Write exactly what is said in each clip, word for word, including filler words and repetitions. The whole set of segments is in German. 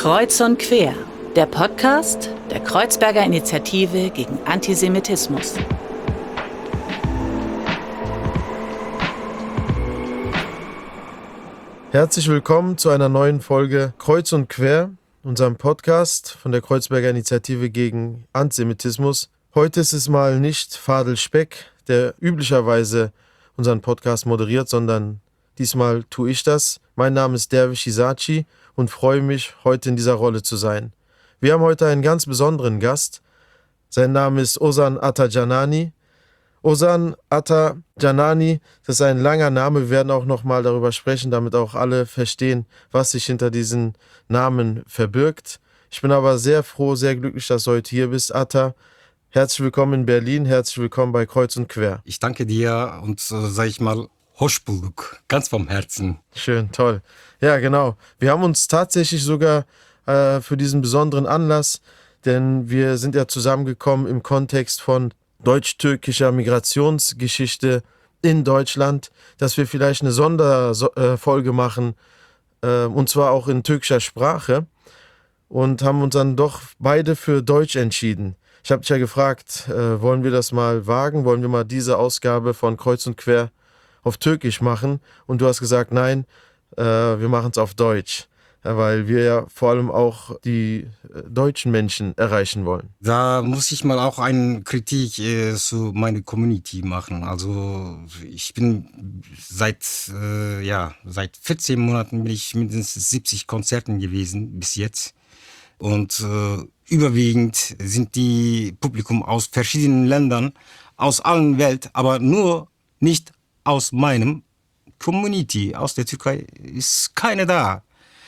Kreuz und Quer, der Podcast der Kreuzberger Initiative gegen Antisemitismus. Herzlich willkommen zu einer neuen Folge Kreuz und Quer, unserem Podcast von der Kreuzberger Initiative gegen Antisemitismus. Heute ist es mal nicht Fadel Speck, der üblicherweise unseren Podcast moderiert, sondern diesmal tue ich das. Mein Name ist Derwisch Isaci und freue mich, heute in dieser Rolle zu sein. Wir haben heute einen ganz besonderen Gast. Sein Name ist Ozan Atajanani. Ozan Atajanani, das ist ein langer Name. Wir werden auch nochmal darüber sprechen, damit auch alle verstehen, was sich hinter diesen Namen verbirgt. Ich bin aber sehr froh, sehr glücklich, dass du heute hier bist, Ata. Herzlich willkommen in Berlin, herzlich willkommen bei Kreuz und Quer. Ich danke dir und, äh, sag ich mal, hoş bulduk, ganz vom Herzen. Schön, toll. Ja, genau. Wir haben uns tatsächlich sogar äh, für diesen besonderen Anlass, denn wir sind ja zusammengekommen im Kontext von deutsch-türkischer Migrationsgeschichte in Deutschland, dass wir vielleicht eine Sonderfolge machen, äh, und zwar auch in türkischer Sprache, und haben uns dann doch beide für Deutsch entschieden. Ich habe dich ja gefragt, äh, wollen wir das mal wagen, wollen wir mal diese Ausgabe von Kreuz und Quer auf Türkisch machen, und du hast gesagt, nein, äh, wir machen es auf Deutsch, ja, weil wir ja vor allem auch die äh, deutschen Menschen erreichen wollen. Da muss ich mal auch eine Kritik äh, zu meiner Community machen. Also ich bin seit äh, ja seit vierzehn Monaten bin ich mindestens siebzig Konzerten gewesen bis jetzt, und äh, überwiegend sind die Publikum aus verschiedenen Ländern, aus allen Welt, aber nur nicht aus meinem Community, aus der Türkei ist keine da.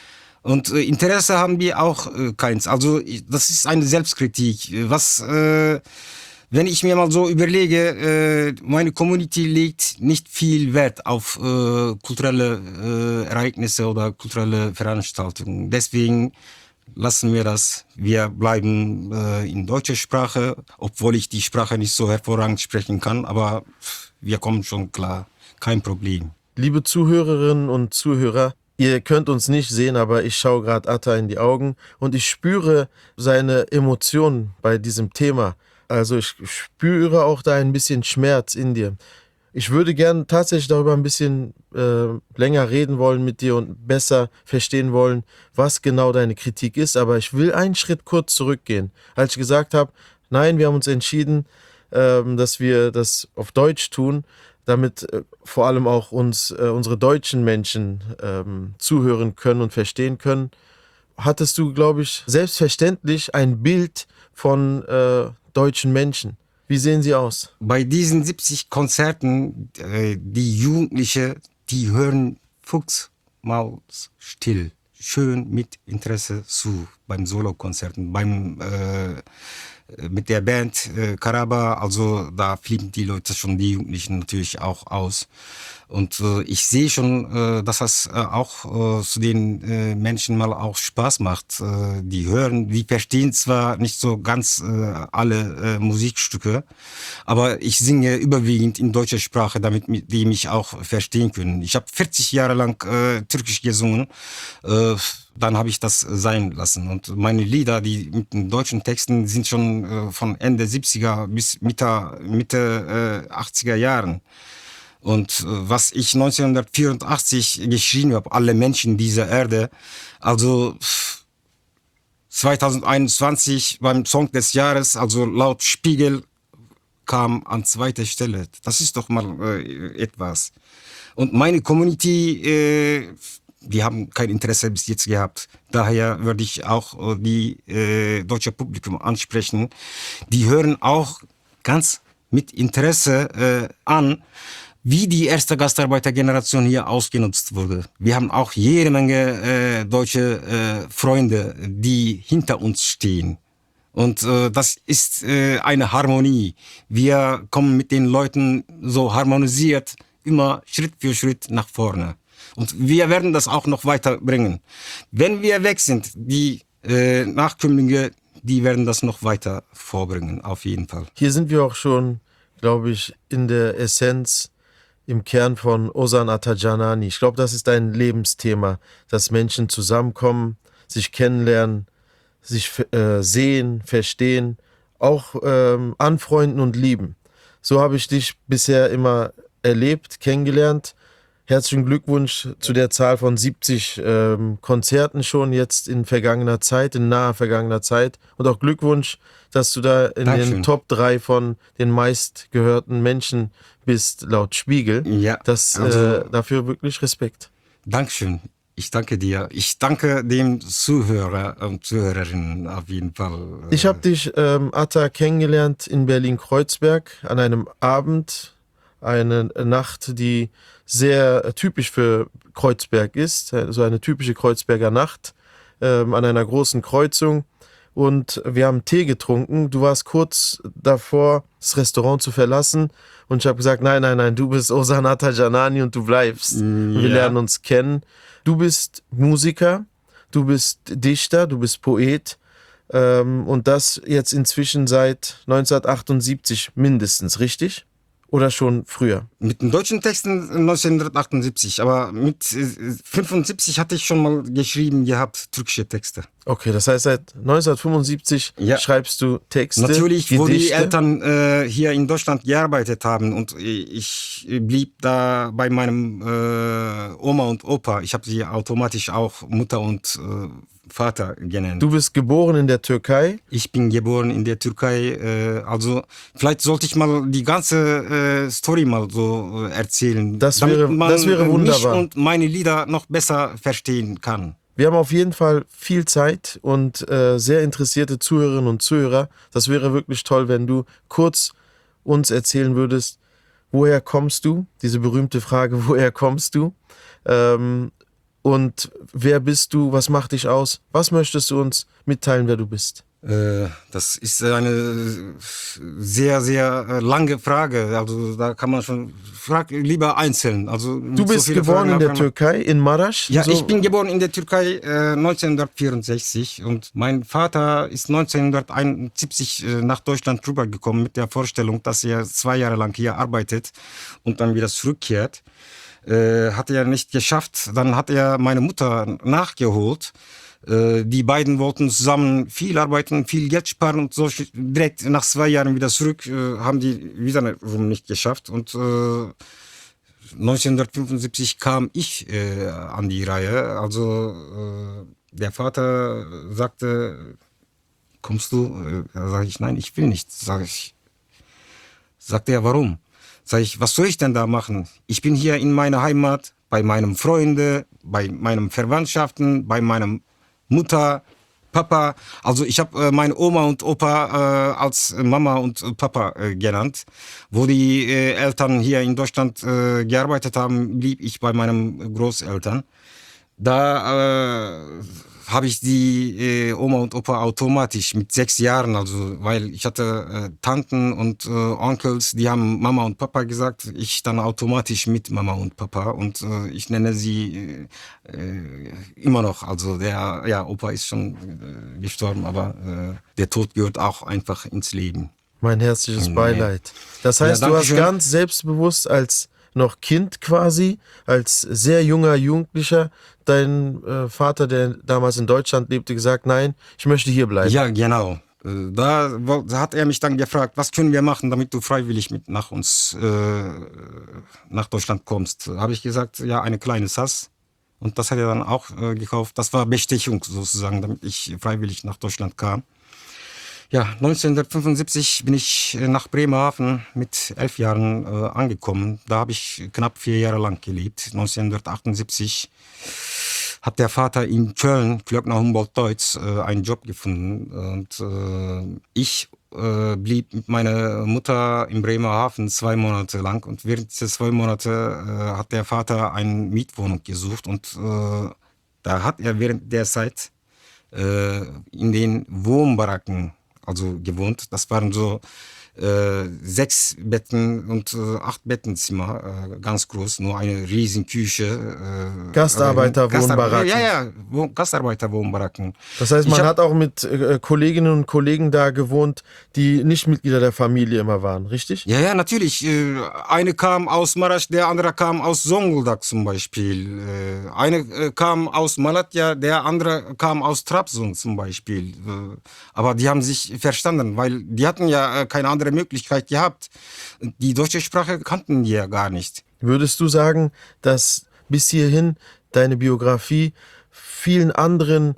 Und äh, Interesse haben wir auch äh, keins. Also das ist eine Selbstkritik. Was, äh, wenn ich mir mal so überlege, äh, meine Community legt nicht viel Wert auf äh, kulturelle äh, Ereignisse oder kulturelle Veranstaltungen. Deswegen lassen wir das. Wir bleiben äh, in deutscher Sprache, obwohl ich die Sprache nicht so hervorragend sprechen kann, aber wir kommen schon klar. Kein Problem. Liebe Zuhörerinnen und Zuhörer, ihr könnt uns nicht sehen, aber ich schaue gerade Ata in die Augen und ich spüre seine Emotionen bei diesem Thema. Also ich spüre auch da ein bisschen Schmerz in dir. Ich würde gerne tatsächlich darüber ein bisschen äh, länger reden wollen mit dir und besser verstehen wollen, was genau deine Kritik ist. Aber ich will einen Schritt kurz zurückgehen. Als ich gesagt habe, nein, wir haben uns entschieden, ähm, dass wir das auf Deutsch tun, damit äh, vor allem auch uns äh, unsere deutschen Menschen ähm, zuhören können und verstehen können, hattest du, glaube ich, selbstverständlich ein Bild von äh, deutschen Menschen. Wie sehen sie aus? Bei diesen siebzig Konzerten, äh, die Jugendlichen, die hören fuchsmaus still, schön mit Interesse zu beim Solokonzerten, beim äh, mit der Band äh, Karaba, also da fliegen die Leute schon, die Jugendlichen natürlich auch aus. Und äh, ich sehe schon, äh, dass das äh, auch äh, zu den äh, Menschen mal auch Spaß macht. Äh, die hören, die verstehen zwar nicht so ganz äh, alle äh, Musikstücke, aber ich singe überwiegend in deutscher Sprache, damit die mich auch verstehen können. Ich habe vierzig Jahre lang äh, Türkisch gesungen, äh, dann habe ich das sein lassen. Und meine Lieder, die mit den deutschen Texten, sind schon äh, von Ende siebziger bis Mitte, Mitte äh, achtziger Jahren. Und äh, was ich neunzehnhundertvierundachtzig geschrieben habe, alle Menschen dieser Erde, also zweitausendeinundzwanzig beim Song des Jahres, also laut Spiegel, kam an zweiter Stelle. Das ist doch mal äh, etwas. Und meine Community, äh, die haben kein Interesse bis jetzt gehabt. Daher würde ich auch die äh, deutsche Publikum ansprechen. Die hören auch ganz mit Interesse äh, an, wie die erste Gastarbeitergeneration hier ausgenutzt wurde. Wir haben auch jede Menge äh, deutsche äh, Freunde, die hinter uns stehen. Und äh, das ist äh, eine Harmonie. Wir kommen mit den Leuten so harmonisiert immer Schritt für Schritt nach vorne. Und wir werden das auch noch weiterbringen. Wenn wir weg sind, die äh, Nachkömmlinge, die werden das noch weiter vorbringen, auf jeden Fall. Hier sind wir auch schon, glaube ich, in der Essenz, im Kern von Ozan Atajanani. Ich glaube, das ist ein Lebensthema, dass Menschen zusammenkommen, sich kennenlernen, sich äh, sehen, verstehen, auch ähm, anfreunden und lieben. So habe ich dich bisher immer erlebt, kennengelernt. Herzlichen Glückwunsch zu der Zahl von siebzig ähm, Konzerten schon jetzt in vergangener Zeit, in naher vergangener Zeit. Und auch Glückwunsch, dass du da in Dankeschön. den Top drei von den meistgehörten Menschen bist, laut Spiegel. Ja, Das, also- äh, dafür wirklich Respekt. Dankeschön. Ich danke dir. Ich danke dem Zuhörer und Zuhörerinnen auf jeden Fall. Ich habe dich, ähm, Atta, kennengelernt in Berlin-Kreuzberg an einem Abend, eine Nacht, die sehr typisch für Kreuzberg ist, so eine typische Kreuzberger Nacht, ähm, an einer großen Kreuzung. Und wir haben Tee getrunken. Du warst kurz davor, das Restaurant zu verlassen. Und ich habe gesagt, nein, nein, nein, du bist Ozan Atajanani und du bleibst. Und wir Ja. lernen uns kennen. Du bist Musiker, du bist Dichter, du bist Poet. Ähm, und das jetzt inzwischen seit neunzehnhundertachtundsiebzig mindestens, richtig? Oder schon früher? Mit den deutschen Texten neunzehnhundertachtundsiebzig, aber mit äh, fünfundsiebzig hatte ich schon mal geschrieben gehabt, türkische Texte. Okay, das heißt, seit neunzehnhundertfünfundsiebzig Ja. schreibst du Texte, Natürlich, wo die Gedichte. Eltern äh, hier in Deutschland gearbeitet haben und ich blieb da bei meinem äh, Oma und Opa. Ich habe sie automatisch auch Mutter und äh, Vater genannt. Du bist geboren in der Türkei. Ich bin geboren in der Türkei. Äh, also vielleicht sollte ich mal die ganze äh, Story mal so äh, erzählen, Das damit wäre- man das wäre äh, mich wunderbar. und meine Lieder noch besser verstehen kann. Wir haben auf jeden Fall viel Zeit und äh, sehr interessierte Zuhörerinnen und Zuhörer. Das wäre wirklich toll, wenn du kurz uns erzählen würdest, woher kommst du? Diese berühmte Frage, woher kommst du? Ähm, und wer bist du? Was macht dich aus? Was möchtest du uns mitteilen, wer du bist? Äh, Das ist eine sehr, sehr lange Frage. Also da kann man schon, frag lieber einzeln. Also nicht Du so bist viele geboren Fragen in der auf einmal. Türkei, in Maraş. Ja, So- ich bin geboren in der Türkei äh, neunzehnhundertvierundsechzig und mein Vater ist neunzehnhunderteinundsiebzig äh, nach Deutschland rübergekommen mit der Vorstellung, dass er zwei Jahre lang hier arbeitet und dann wieder zurückkehrt. Äh, hat er nicht geschafft. Dann hat er meine Mutter nachgeholt. Äh, die beiden wollten zusammen viel arbeiten, viel Geld sparen und so direkt nach zwei Jahren wieder zurück, äh, haben die wiederum nicht geschafft. Und äh, neunzehnhundertfünfundsiebzig kam ich äh, an die Reihe. Also äh, der Vater sagte, kommst du? Äh, da sage ich, nein, ich will nicht. Sag ich. Sagt er, warum? Sag ich, was soll ich denn da machen? Ich bin hier in meiner Heimat, bei meinen Freunden, bei meinen Verwandtschaften, bei meinem Mutter, Papa. Also ich habe äh, meine Oma und Opa äh, als Mama und äh, Papa äh, genannt. Wo die äh, Eltern hier in Deutschland äh, gearbeitet haben, blieb ich bei meinen Großeltern. Da äh, habe ich die äh, Oma und Opa automatisch mit sechs Jahren, also weil ich hatte äh, Tanten und äh, Onkels, die haben Mama und Papa gesagt, ich dann automatisch mit Mama und Papa und äh, ich nenne sie äh, äh, immer noch, also der ja Opa ist schon äh, gestorben, aber äh, der Tod gehört auch einfach ins Leben. Mein herzliches Nee. Beileid. Das heißt, Ja, du danke hast schön. ganz selbstbewusst als noch Kind quasi, als sehr junger Jugendlicher, dein äh, Vater, der damals in Deutschland lebte, gesagt, nein, ich möchte hier bleiben. Ja, genau. Äh, Da, woll- da hat er mich dann gefragt, was können wir machen, damit du freiwillig mit nach uns, äh, nach Deutschland kommst. Habe ich gesagt, ja, eine kleine Sass. Und das hat er dann auch äh, gekauft. Das war Bestechung sozusagen, damit ich freiwillig nach Deutschland kam. Ja, neunzehnhundertfünfundsiebzig bin ich äh, nach Bremerhaven mit elf Jahren äh, angekommen. Da habe ich knapp vier Jahre lang gelebt. neunzehnhundertachtundsiebzig hat der Vater in Köln, Klöckner Humboldt-Deutz, äh, einen Job gefunden. Und äh, ich äh, blieb mit meiner Mutter in Bremerhaven zwei Monate lang. Und während dieser zwei Monate äh, hat der Vater eine Mietwohnung gesucht. Und äh, da hat er während der Zeit äh, in den Wohnbaracken also gewohnt. Das waren so äh, sechs Betten und äh, acht Bettenzimmer, äh, ganz groß, nur eine riesen Küche. Äh, Gastarbeiterwohnbaracken. Ja, ja, Wo- Gastarbeiterwohnbaracken. Das heißt, Ich man hab- hat auch mit äh, Kolleginnen und Kollegen da gewohnt, die nicht Mitglieder der Familie immer waren, richtig? Ja, ja, natürlich. Äh, Eine kam aus Maraş, der andere kam aus Zonguldak zum Beispiel. Äh, Eine äh, kam aus Malatya, der andere kam aus Trabzon zum Beispiel. Äh, Aber die haben sich verstanden, weil die hatten ja äh, keine andere Möglichkeit gehabt. Die deutsche Sprache kannten die ja gar nicht. Würdest du sagen, dass bis hierhin deine Biografie vielen anderen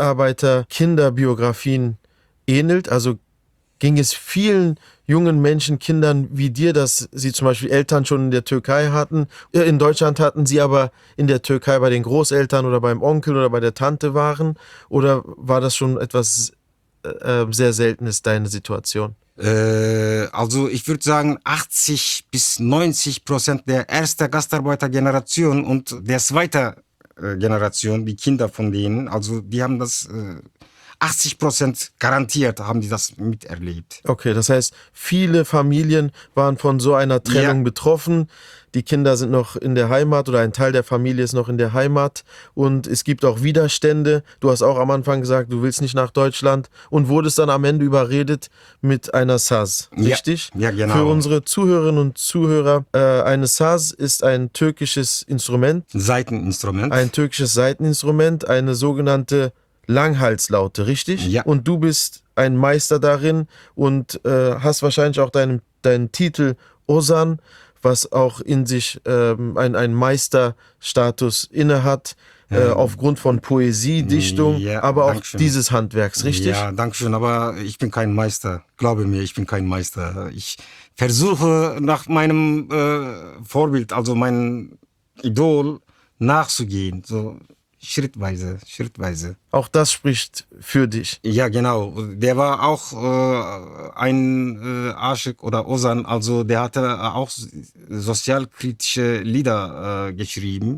Gastarbeiter-Kinderbiografien ähnelt? Also ging es vielen jungen Menschen, Kindern wie dir, dass sie zum Beispiel Eltern schon in der Türkei hatten, äh, in Deutschland hatten, sie aber in der Türkei bei den Großeltern oder beim Onkel oder bei der Tante waren? Oder war das schon etwas äh, sehr Seltenes, deine Situation? Äh, Also ich würde sagen, achtzig bis neunzig Prozent der ersten Gastarbeitergeneration und der zweiten äh, Generation, die Kinder von denen, also die haben das äh, achtzig Prozent garantiert, haben die das miterlebt. Okay, das heißt, viele Familien waren von so einer Trennung Ja. betroffen. Die Kinder sind noch in der Heimat oder ein Teil der Familie ist noch in der Heimat und es gibt auch Widerstände. Du hast auch am Anfang gesagt, du willst nicht nach Deutschland und wurdest dann am Ende überredet mit einer Saz, Ja. richtig? Ja, genau. Für unsere Zuhörerinnen und Zuhörer, äh, eine Saz ist ein türkisches Instrument, Seiteninstrument. ein türkisches Saiteninstrument, eine sogenannte Langhalslaute, richtig? Ja. Und du bist ein Meister darin und äh, hast wahrscheinlich auch deinen, deinen Titel Ozan, was auch in sich ähm, ein, ein Meisterstatus innehat, äh, aufgrund von Poesie, Dichtung, ja, aber auch Dankeschön. dieses Handwerks, richtig? Ja, danke schön, aber ich bin kein Meister. Glaube mir, ich bin kein Meister. Ich versuche nach meinem äh, Vorbild, also meinem Idol, nachzugehen. So schrittweise, schrittweise. Auch das spricht für dich. Ja, genau. Der war auch äh, ein äh, Aşık oder Ozan, also der hatte auch sozialkritische Lieder äh, geschrieben.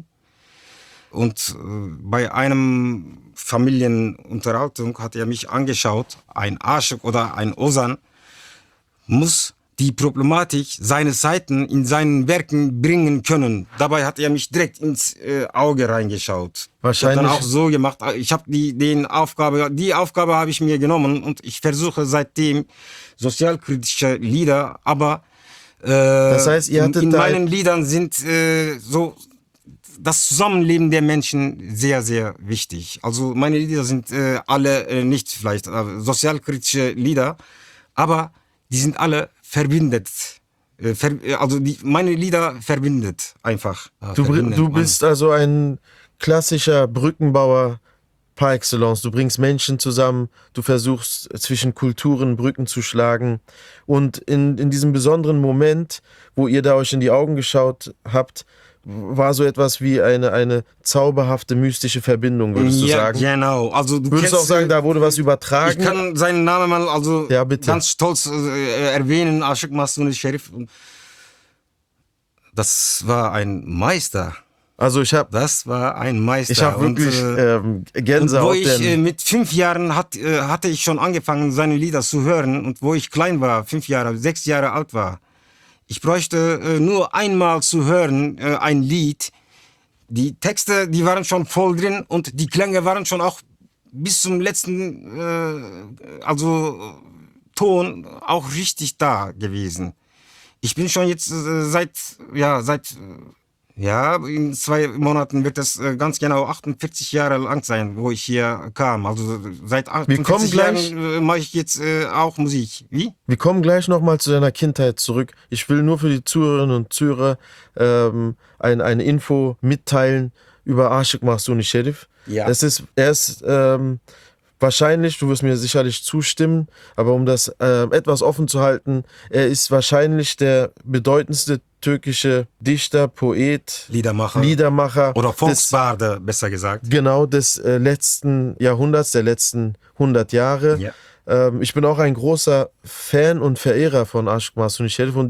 Und äh, bei einem Familienunterhaltung hat er mich angeschaut, ein Aşık oder ein Ozan muss die Problematik seiner Seiten in seinen Werken bringen können. Dabei hat er mich direkt ins äh, Auge reingeschaut. Wahrscheinlich- Ich habe dann auch so gemacht. Ich habe die den Aufgabe, die Aufgabe habe ich mir genommen und ich versuche seitdem sozialkritische Lieder, aber äh, Das heißt, ihr in, hattet in da- meinen Liedern sind äh, so das Zusammenleben der Menschen sehr, sehr wichtig. Also meine Lieder sind äh, alle äh, nicht vielleicht äh, sozialkritische Lieder, aber die sind alle verbindet. Äh, ver, äh, also die, meine Lieder verbindet einfach. Äh, Du, br- verbindet du man. bist also ein klassischer Brückenbauer par excellence. Du bringst Menschen zusammen, du versuchst zwischen Kulturen Brücken zu schlagen. Und in, in diesem besonderen Moment, wo ihr da euch in die Augen geschaut habt, war so etwas wie eine, eine zauberhafte, mystische Verbindung, würdest du ja, sagen? Genau. Also du Würdest du auch kennst, sagen, äh, da wurde was übertragen? Ich kann seinen Namen mal also Ja, bitte. ganz stolz äh, erwähnen, Aşık Mahzuni Şerif. Das war ein Meister. Also ich habe Das war ein Meister. ich hab Und, wirklich äh, ähm, Und Gänsehaut. wo ich äh, denn mit fünf Jahren hat, äh, hatte ich schon angefangen, seine Lieder zu hören. Und wo ich klein war, fünf Jahre, sechs Jahre alt war, ich bräuchte äh, nur einmal zu hören äh, ein Lied. Die Texte, die waren schon voll drin und die Klänge waren schon auch bis zum letzten, äh, also Ton auch richtig da gewesen. Ich bin schon jetzt äh, seit, ja, seit, äh, ja, in zwei Monaten wird es äh, ganz genau achtundvierzig Jahre lang sein, wo ich hier kam. Also seit kommen achtundvierzig gleich- Jahren äh, mache ich jetzt äh, auch Musik. Wie? Wir kommen gleich nochmal zu deiner Kindheit zurück. Ich will nur für die Zuhörerinnen und Zuhörer ähm, ein, eine Info mitteilen über Aşık Mahzuni Şerif. Ja. Es ist, er ist ähm, wahrscheinlich, du wirst mir sicherlich zustimmen, aber um das ähm, etwas offen zu halten, er ist wahrscheinlich der bedeutendste türkische Dichter, Poet, Liedermacher. Liedermacher Oder des, Volksbarde, besser gesagt. genau des äh, letzten Jahrhunderts, der letzten hundert Jahre. Ja. Ähm, ich bin auch ein großer Fan und Verehrer von Aşık Mahzuni Şerif und ich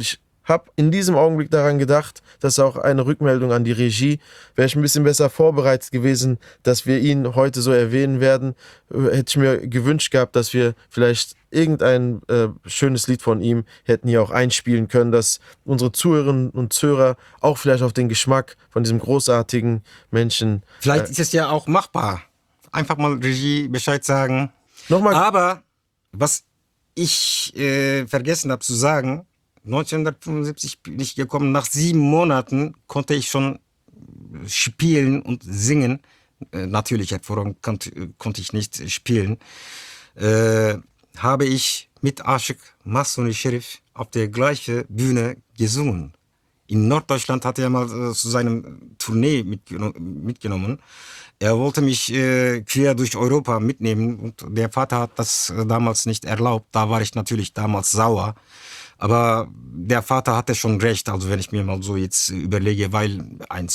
habe in diesem Augenblick daran gedacht, das ist auch eine Rückmeldung an die Regie, wäre ich ein bisschen besser vorbereitet gewesen, dass wir ihn heute so erwähnen werden, hätte ich mir gewünscht gehabt, dass wir vielleicht irgendein äh, schönes Lied von ihm hätten hier auch einspielen können, dass unsere Zuhörerinnen und Zuhörer auch vielleicht auf den Geschmack von diesem großartigen Menschen... Vielleicht Äh, ist es ja auch machbar. Einfach mal Regie Bescheid sagen. Nochmal... Aber was ich äh, vergessen habe zu sagen, neunzehnhundertfünfundsiebzig bin ich gekommen, nach sieben Monaten konnte ich schon spielen und singen. Äh, natürlich, hervorragend konnte, konnte ich nicht spielen. Äh, habe ich mit Aşık Mahsuni Şerif auf der gleichen Bühne gesungen. In Norddeutschland hat er mal äh, zu seinem Tournee mitgeno- mitgenommen. Er wollte mich äh, quer durch Europa mitnehmen und der Vater hat das äh, damals nicht erlaubt. Da war ich natürlich damals sauer. Aber der Vater hatte schon recht, also wenn ich mir mal so jetzt überlege, weil ein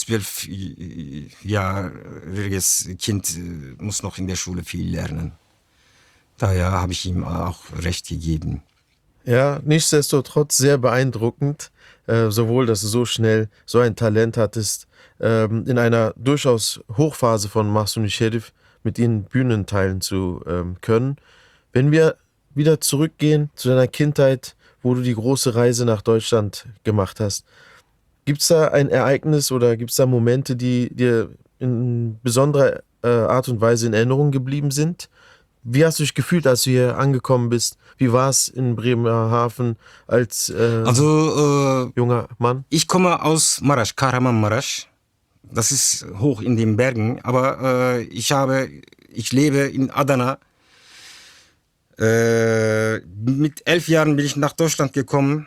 zwölfjähriges Kind äh, muss noch in der Schule viel lernen. Daher habe ich ihm auch recht gegeben. Ja, nichtsdestotrotz sehr beeindruckend, äh, sowohl, dass du so schnell so ein Talent hattest, ähm, in einer durchaus Hochphase von Mahsuni Şerif mit ihnen Bühnen teilen zu ähm, können. Wenn wir wieder zurückgehen zu deiner Kindheit, wo du die große Reise nach Deutschland gemacht hast, gibt es da ein Ereignis oder gibt es da Momente, die dir in besonderer äh, Art und Weise in Erinnerung geblieben sind? Wie hast du dich gefühlt, als du hier angekommen bist? Wie war es in Bremerhaven als äh, Also äh, junger Mann? ich komme aus Maraş, Kahramanmaraş. Das ist hoch in den Bergen, aber äh, ich habe, ich lebe in Adana. Äh, mit elf Jahren bin ich nach Deutschland gekommen.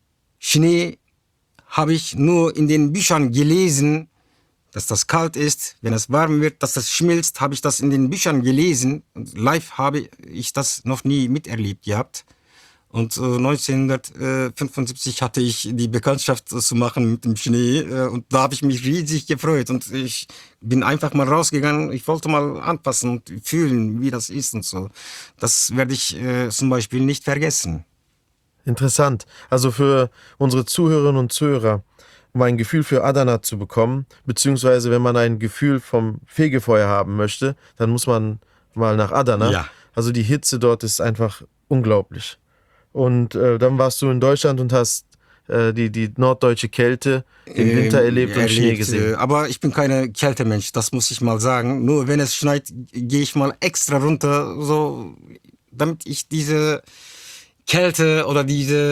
Schnee habe ich nur in den Büchern gelesen, dass das kalt ist, wenn es warm wird, dass das schmilzt, habe ich das in den Büchern gelesen. Und live habe ich das noch nie miterlebt gehabt. Und äh, neunzehnhundertfünfundsiebzig hatte ich die Bekanntschaft äh, zu machen mit dem Schnee äh, und da habe ich mich riesig gefreut und ich bin einfach mal rausgegangen, ich wollte mal anpassen und fühlen, wie das ist und so. Das werde ich äh, zum Beispiel nicht vergessen. Interessant. Also für unsere Zuhörerinnen und Zuhörer, um ein Gefühl für Adana zu bekommen, beziehungsweise wenn man ein Gefühl vom Fegefeuer haben möchte, dann muss man mal nach Adana. Ja. Also die Hitze dort ist einfach unglaublich. Und äh, dann warst du in Deutschland und hast äh, die, die norddeutsche Kälte im Winter Ähm, erlebt und Schnee gesehen. äh, Aber ich bin keine Kältemensch, das muss ich mal sagen. Nur wenn es schneit, gehe ich mal extra runter, so, damit ich diese Kälte oder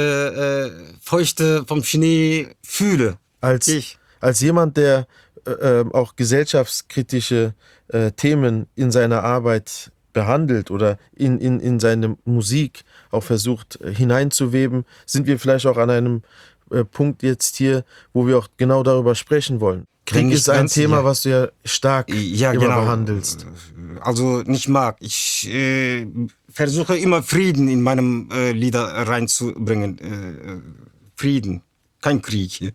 diese äh, Feuchte vom Schnee fühle. Als, Ich. als jemand, der äh, äh, auch gesellschaftskritische äh, Themen in seiner Arbeit behandelt oder in, in, in seine Musik auch versucht äh, hineinzuweben, sind wir vielleicht auch an einem äh, Punkt jetzt hier, wo wir auch genau darüber sprechen wollen. Krieg Wenn nicht ist ein ganz, Thema, ja. was du ja stark Ja, immer genau. behandelst. Also nicht mag. Ich äh, versuche immer Frieden in meinem äh, Lieder reinzubringen. Äh, Frieden, kein Krieg.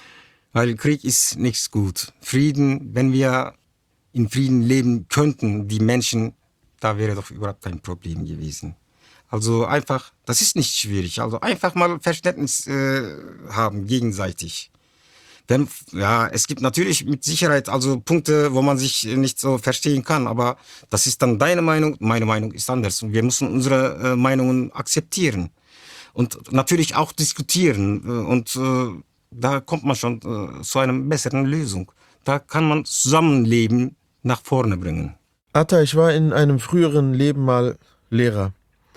Weil Krieg ist nichts gut. Frieden, wenn wir in Frieden leben könnten, die Menschen, da wäre doch überhaupt kein Problem gewesen. Also einfach, das ist nicht schwierig. Also einfach mal Verständnis äh, haben, gegenseitig. Denn, ja, es gibt natürlich mit Sicherheit also Punkte, wo man sich nicht so verstehen kann, aber das ist dann deine Meinung, meine Meinung ist anders und wir müssen unsere äh, Meinungen akzeptieren und natürlich auch diskutieren äh, und äh, da kommt man schon äh, zu einer besseren Lösung. Da kann man Zusammenleben nach vorne bringen. Atta, ich war in einem früheren Leben mal Lehrer.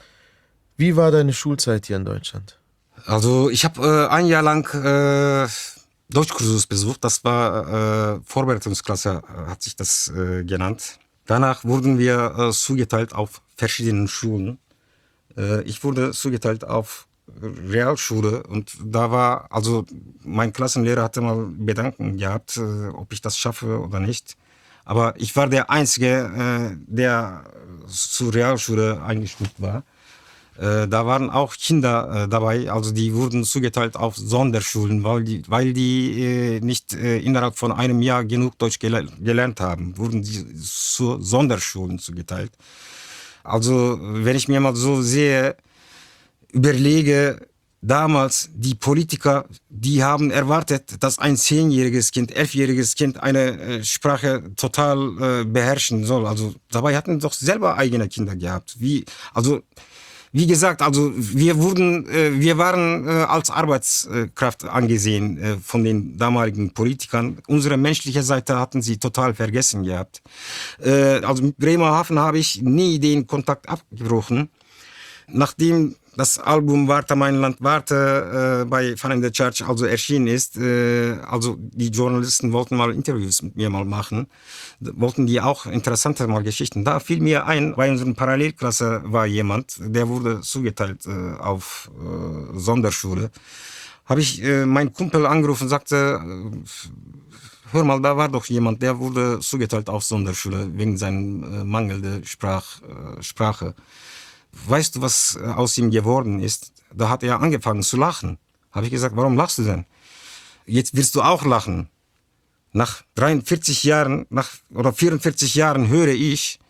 Wie war deine Schulzeit hier in Deutschland? Also ich habe äh, ein Jahr lang äh, Deutschkursus besucht, das war äh, Vorbereitungsklasse, äh, hat sich das äh, genannt. Danach wurden wir äh, zugeteilt auf verschiedenen Schulen. Äh, ich wurde zugeteilt auf Realschule und da war, also mein Klassenlehrer hatte mal Bedenken gehabt, äh, ob ich das schaffe oder nicht. Aber ich war der Einzige, äh, der zur Realschule eingestuft war. Äh, da waren auch Kinder äh, dabei, also die wurden zugeteilt auf Sonderschulen, weil die, weil die äh, nicht äh, innerhalb von einem Jahr genug Deutsch gele- gelernt haben, wurden die zu Sonderschulen zugeteilt. Also wenn ich mir mal so sehe, überlege, damals die Politiker, die haben erwartet, dass ein zehnjähriges Kind, elfjähriges Kind eine äh, Sprache total äh, beherrschen soll. Also dabei hatten doch selber eigene Kinder gehabt. Wie, also wie gesagt, also wir wurden, äh, wir waren äh, als Arbeitskraft angesehen äh, von den damaligen Politikern. Unsere menschliche Seite hatten sie total vergessen gehabt. Äh, also mit Bremerhaven habe ich nie den Kontakt abgebrochen. Nachdem das Album Warte, mein Land, warte äh, bei Fun in the Church also erschienen ist, äh, also die Journalisten wollten mal Interviews mit mir mal machen, wollten die auch interessante mal Geschichten. Da fiel mir ein, bei unserer Parallelklasse war jemand, der wurde zugeteilt äh, auf äh, Sonderschule. Habe ich äh, meinen Kumpel angerufen und sagte, äh, hör mal, da war doch jemand, der wurde zugeteilt auf Sonderschule wegen seiner äh, mangelnden Sprach, äh, Sprache. Weißt du, was aus ihm geworden ist? Da hat er angefangen zu lachen. Habe ich gesagt, warum lachst du denn? Jetzt wirst du auch lachen. Nach dreiundvierzig Jahren, nach, oder vierundvierzig Jahren höre ich,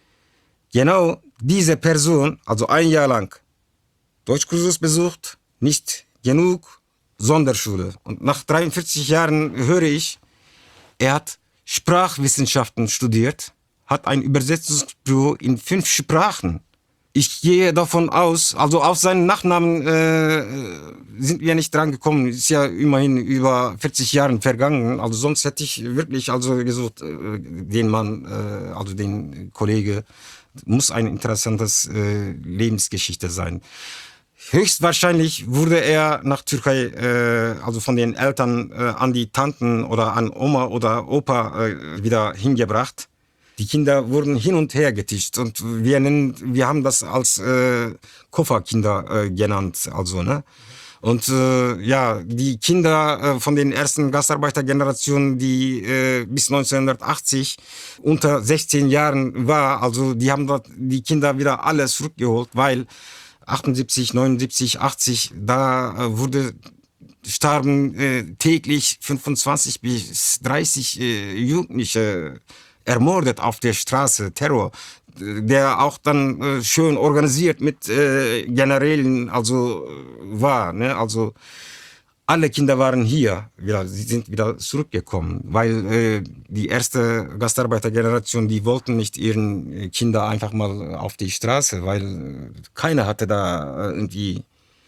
genau diese Person, also ein Jahr lang, Deutschkursus besucht, nicht genug, Sonderschule. Und nach dreiundvierzig Jahren höre ich, er hat Sprachwissenschaften studiert, hat ein Übersetzungsbüro in fünf Sprachen. Ich gehe davon aus, also auf seinen Nachnamen äh, sind wir nicht dran gekommen. Ist ja immerhin über vierzig Jahre vergangen. Also sonst hätte ich wirklich also gesucht, äh, den Mann, äh, also den Kollege, muss eine interessantes äh, Lebensgeschichte sein. Höchstwahrscheinlich wurde er nach Türkei, äh, also von den Eltern äh, an die Tanten oder an Oma oder Opa äh, wieder hingebracht. Die Kinder wurden hin und her getischt und wir nennen, wir haben das als äh, Kofferkinder äh, genannt, also ne. Und äh, ja, die Kinder äh, von den ersten Gastarbeitergenerationen, die äh, bis neunzehnhundertachtzig unter sechzehn Jahren war, also die haben dort die Kinder wieder alles zurückgeholt, weil achtundsiebzig, neunundsiebzig, achtzig, da äh, wurde starben äh, täglich fünfundzwanzig bis dreißig äh, Jugendliche ermordet auf der Straße, Terror, der auch dann äh, schön organisiert mit äh, Generälen also äh, war, ne? Also alle Kinder waren hier, wieder, sie sind wieder zurückgekommen, weil äh, die erste Gastarbeitergeneration, die wollten nicht ihren Kinder einfach mal auf die Straße, weil äh, keiner hatte da äh, irgendwie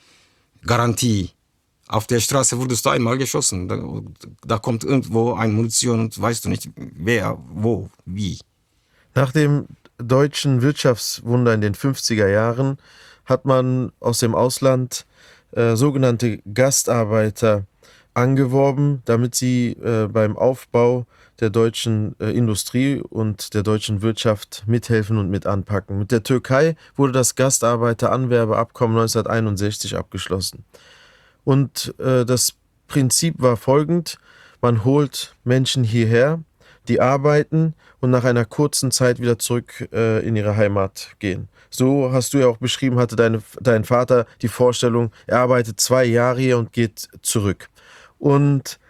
Garantie. Auf der Straße wurdest du einmal geschossen. Da, da kommt irgendwo eine Munition und weißt du nicht, wer, wo, wie. Nach dem deutschen Wirtschaftswunder in den fünfziger Jahren hat man aus dem Ausland äh, sogenannte Gastarbeiter angeworben, damit sie äh, beim Aufbau der deutschen äh, Industrie und der deutschen Wirtschaft mithelfen und mit anpacken. Mit der Türkei wurde das Gastarbeiteranwerbeabkommen neunzehnhunderteinundsechzig abgeschlossen. Und äh, das Prinzip war folgend: Man holt Menschen hierher, die arbeiten und nach einer kurzen Zeit wieder zurück äh, in ihre Heimat gehen. So hast du ja auch beschrieben, hatte deine, dein Vater die Vorstellung, er arbeitet zwei Jahre hier und geht zurück. Und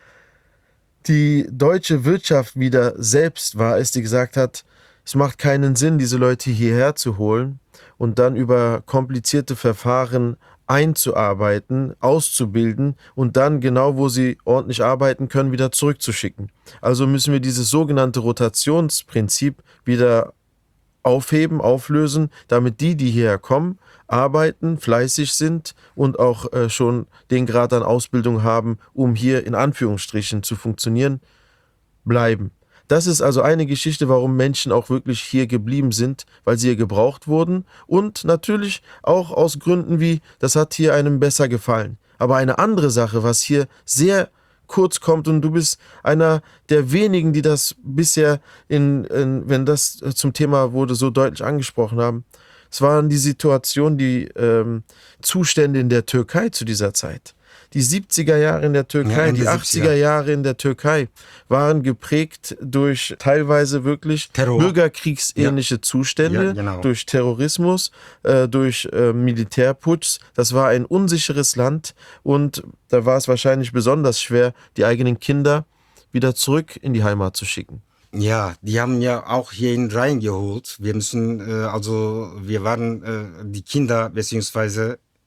die deutsche Wirtschaft wieder selbst war es, die gesagt hat, es macht keinen Sinn, diese Leute hierher zu holen und dann über komplizierte Verfahren einzuarbeiten, auszubilden und dann genau, wo sie ordentlich arbeiten können, wieder zurückzuschicken. Also müssen wir dieses sogenannte Rotationsprinzip wieder aufheben, auflösen, damit die, die hierher kommen, arbeiten, fleißig sind und auch äh, schon den Grad an Ausbildung haben, um hier in Anführungsstrichen zu funktionieren, bleiben. Das ist also eine Geschichte, warum Menschen auch wirklich hier geblieben sind, weil sie hier gebraucht wurden und natürlich auch aus Gründen wie, das hat hier einem besser gefallen. Aber eine andere Sache, was hier sehr kurz kommt und du bist einer der wenigen, die das bisher, in, in, wenn das zum Thema wurde, so deutlich angesprochen haben, es waren die Situation, die ähm, Zustände in der Türkei zu dieser Zeit. Die siebziger Jahre in der Türkei, ja, die achtziger Jahre in der Türkei waren geprägt durch teilweise wirklich Terror. Bürgerkriegsähnliche ja. Zustände, ja, genau. durch Terrorismus, äh, durch äh, Militärputsch. Das war ein unsicheres Land und da war es wahrscheinlich besonders schwer, die eigenen Kinder wieder zurück in die Heimat zu schicken. Ja, die haben ja auch hierhin reingeholt. Wir müssen, äh, also wir waren äh, die Kinder beziehungsweise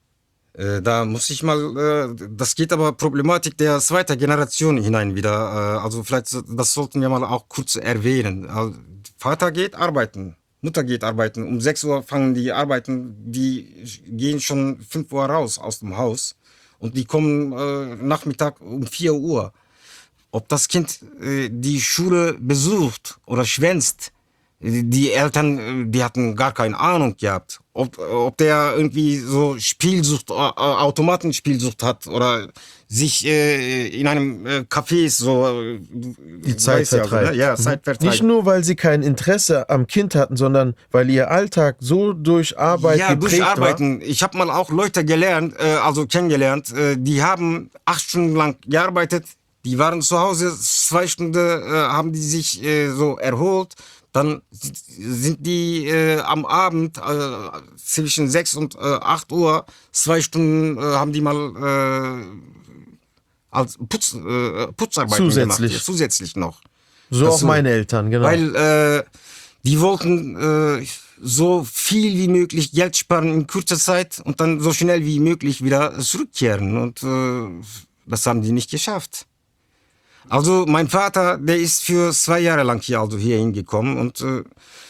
Äh, da muss ich mal, äh, das geht aber Problematik der zweiten Generation hinein wieder. Äh, also vielleicht, so- das sollten wir mal auch kurz erwähnen. Also, Vater geht arbeiten, Mutter geht arbeiten. Um sechs Uhr fangen die arbeiten, die gehen schon fünf Uhr raus aus dem Haus und die kommen äh, Nachmittag um vier Uhr. Ob das Kind äh, die Schule besucht oder schwänzt, die Eltern, äh, die hatten gar keine Ahnung gehabt. Ob, ob der irgendwie so Spielsucht, äh, Automatenspielsucht hat oder sich äh, in einem äh, Café so äh, Die Zeit weiß ja, vertreibt. ne? Ja, Mhm. Zeit vertreibt. Nicht nur, weil sie kein Interesse am Kind hatten, sondern weil ihr Alltag so durch Arbeit Ja, geprägt durch Arbeiten. Ich habe mal auch Leute gelernt, äh, also kennengelernt, äh, die haben acht Stunden lang gearbeitet, die waren zu Hause, zwei Stunden äh, haben die sich äh, so erholt, dann sind die äh, am Abend äh, zwischen sechs und äh, acht Uhr, zwei Stunden äh, haben die mal äh, als Putz, äh, Putzarbeiten Zusätzlich. gemacht, ja, zusätzlich noch. war. So Das auch so- meine Eltern, genau. Weil äh, die wollten äh, so viel wie möglich Geld sparen in kurzer Zeit und dann so schnell wie möglich wieder zurückkehren. Und äh, das haben die nicht geschafft. Also mein Vater, der ist für zwei Jahre lang hier also hier hingekommen und äh,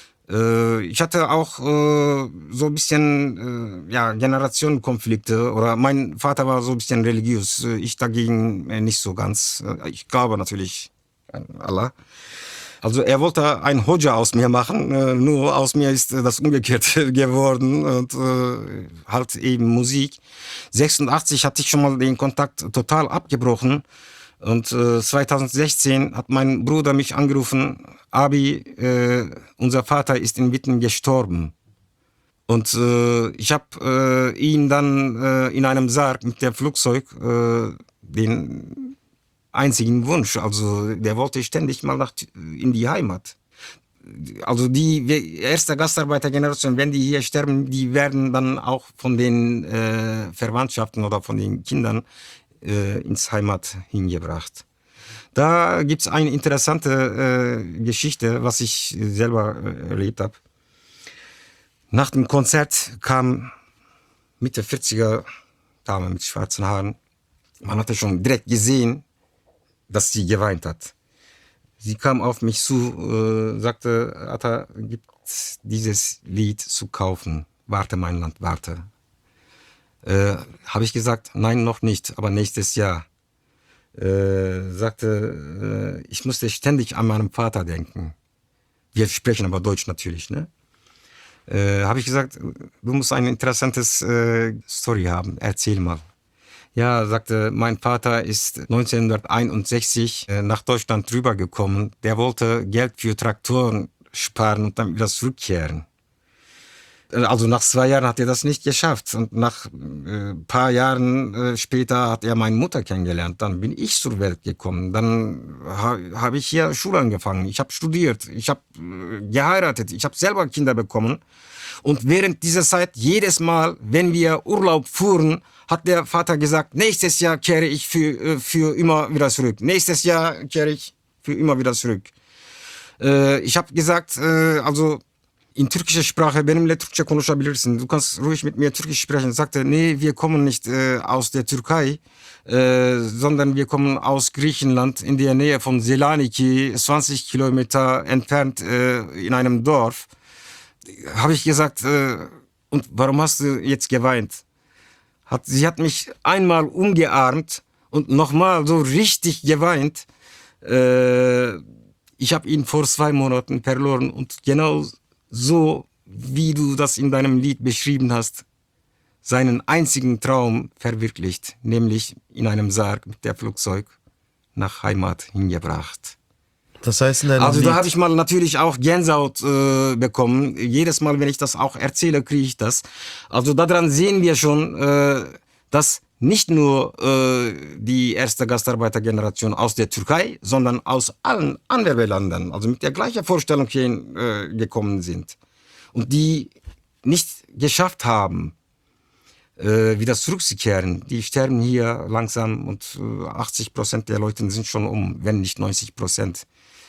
äh, ich hatte auch äh, so ein bisschen äh, ja, Generationenkonflikte oder mein Vater war so ein bisschen religiös, äh, ich dagegen äh, nicht so ganz. Äh, Ich glaube natürlich an Allah. Also er wollte ein Hodja aus mir machen, äh, nur aus mir ist äh, das Umgekehrte geworden und äh, halt eben Musik. sechsundachtzig hatte ich schon mal den Kontakt total abgebrochen und äh, zweitausendsechzehn hat mein Bruder mich angerufen, Abi, äh, unser Vater ist in Witten gestorben. Und äh, ich habe äh, ihn dann äh, in einem Sarg mit dem Flugzeug äh, den einzigen Wunsch. Also der wollte ständig mal nach, in die Heimat. Also die erste Gastarbeitergeneration, wenn die hier sterben, die werden dann auch von den äh, Verwandtschaften oder von den Kindern äh, ins Heimat hingebracht. Da gibt's eine interessante äh, Geschichte, was ich selber äh, erlebt habe. Nach dem Konzert kam Mitte vierziger Dame mit schwarzen Haaren. Man hatte schon direkt gesehen, dass sie geweint hat. Sie kam auf mich zu, äh, sagte, Atta, gibt dieses Lied zu kaufen? Warte, mein Land, warte. Äh, Habe ich gesagt, nein, noch nicht, aber nächstes Jahr. Äh, sagte, äh, ich musste ständig an meinen Vater denken. Wir sprechen aber Deutsch natürlich, ne? Äh, Habe ich gesagt, du musst ein interessantes äh, Story haben, erzähl mal. Ja, sagte, mein Vater ist neunzehnhunderteinundsechzig äh, nach Deutschland rübergekommen. Der wollte Geld für Traktoren sparen und dann wieder zurückkehren. Äh, Also nach zwei Jahren hat er das nicht geschafft. Und nach äh, paar Jahren äh, später hat er meine Mutter kennengelernt. Dann bin ich zur Welt gekommen. Dann ha, habe ich hier Schule angefangen. Ich habe studiert. Ich habe äh, geheiratet. Ich habe selber Kinder bekommen. Und während dieser Zeit, jedes Mal, wenn wir Urlaub fuhren, hat der Vater gesagt, nächstes Jahr kehre ich für, für immer wieder zurück. Nächstes Jahr kehre ich für immer wieder zurück. Äh, ich habe gesagt, äh, also in türkischer Sprache, benimle Türkçe konuşabilirsin. Du kannst ruhig mit mir Türkisch sprechen. Er sagte, nee, wir kommen nicht äh, aus der Türkei, äh, sondern wir kommen aus Griechenland in der Nähe von Selanik, zwanzig Kilometer entfernt äh, in einem Dorf. Habe ich gesagt, äh, und warum hast du jetzt geweint? Hat, sie hat mich einmal umgearmt und nochmal so richtig geweint. Äh, ich habe ihn vor zwei Monaten verloren und genau so, wie du das in deinem Lied beschrieben hast, seinen einzigen Traum verwirklicht, nämlich in einem Sarg mit dem Flugzeug nach Heimat hingebracht. Das heißt in deinem Also Lied, da habe ich mal natürlich auch Gänsehaut äh, bekommen. Jedes Mal, wenn ich das auch erzähle, kriege ich das. Also daran sehen wir schon, äh, dass nicht nur äh, die erste Gastarbeitergeneration aus der Türkei, sondern aus allen anderen Ländern, also mit der gleichen Vorstellung hier äh, gekommen sind. Und die nicht geschafft haben, äh, wieder zurückzukehren. Die sterben hier langsam und äh, achtzig Prozent der Leute sind schon um, wenn nicht neunzig Prozent.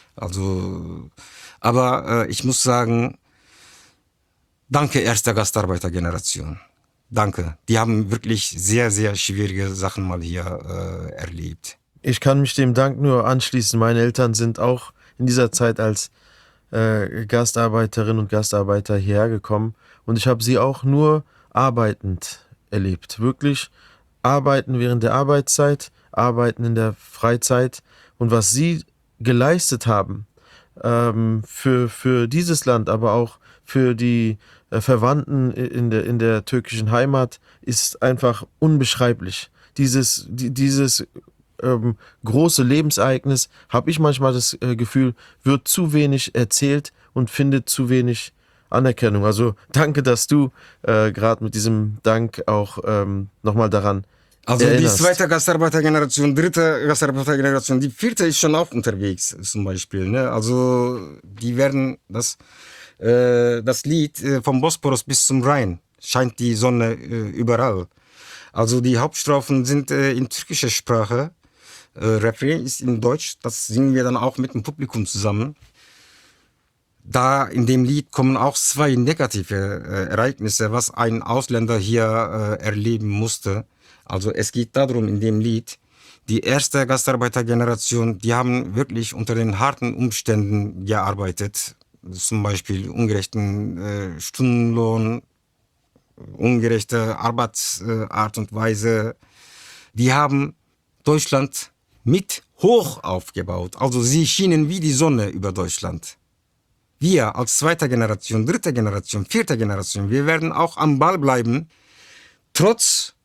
Also, aber äh, ich muss sagen, danke erster Gastarbeitergeneration. danke. Die haben wirklich sehr, sehr schwierige Sachen mal hier äh, erlebt. Ich kann mich dem Dank nur anschließen. Meine Eltern sind auch in dieser Zeit als äh, Gastarbeiterinnen und Gastarbeiter hierher gekommen und ich habe sie auch nur arbeitend erlebt. Wirklich arbeiten während der Arbeitszeit, arbeiten in der Freizeit und was sie geleistet haben ähm, für, für dieses Land, aber auch für die äh, Verwandten in der, in der türkischen Heimat ist einfach unbeschreiblich. Dieses, die, dieses ähm, große Lebensereignis, habe ich manchmal das äh, Gefühl, wird zu wenig erzählt und findet zu wenig Anerkennung. Also danke, dass du äh, gerade mit diesem Dank auch ähm, nochmal daran Also erinnerst. die zweite Gastarbeitergeneration, dritte Gastarbeitergeneration, die vierte ist schon auch unterwegs zum Beispiel. Ne? Also die werden das, äh, das Lied äh, vom Bosporus bis zum Rhein, scheint die Sonne äh, überall. Also die Hauptstrophen sind äh, in türkischer Sprache, äh, Refrain ist in Deutsch, das singen wir dann auch mit dem Publikum zusammen. Da in dem Lied kommen auch zwei negative äh, Ereignisse, was ein Ausländer hier äh, erleben musste. Also es geht darum in dem Lied, die erste Gastarbeitergeneration, die haben wirklich unter den harten Umständen gearbeitet. Zum Beispiel ungerechten äh, Stundenlohn, ungerechte Arbeitsart und Weise. Die haben Deutschland mit hoch aufgebaut. Also sie schienen wie die Sonne über Deutschland. Wir als zweite Generation, dritte Generation, vierte Generation, wir werden auch am Ball bleiben, trotz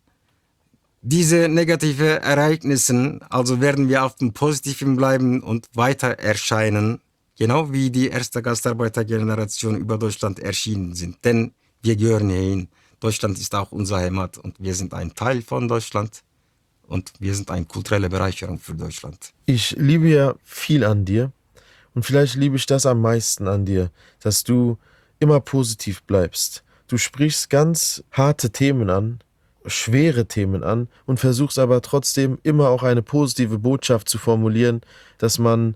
diese negative Ereignissen, also werden wir auf dem Positiven bleiben und weiter erscheinen, genau wie die erste Gastarbeitergeneration über Deutschland erschienen sind. Denn wir gehören hierhin. Deutschland ist auch unsere Heimat und wir sind ein Teil von Deutschland und wir sind eine kulturelle Bereicherung für Deutschland. Ich liebe ja viel an dir und vielleicht liebe ich das am meisten an dir, dass du immer positiv bleibst. Du sprichst ganz harte Themen an, schwere Themen an und versuchst aber trotzdem immer auch eine positive Botschaft zu formulieren, dass man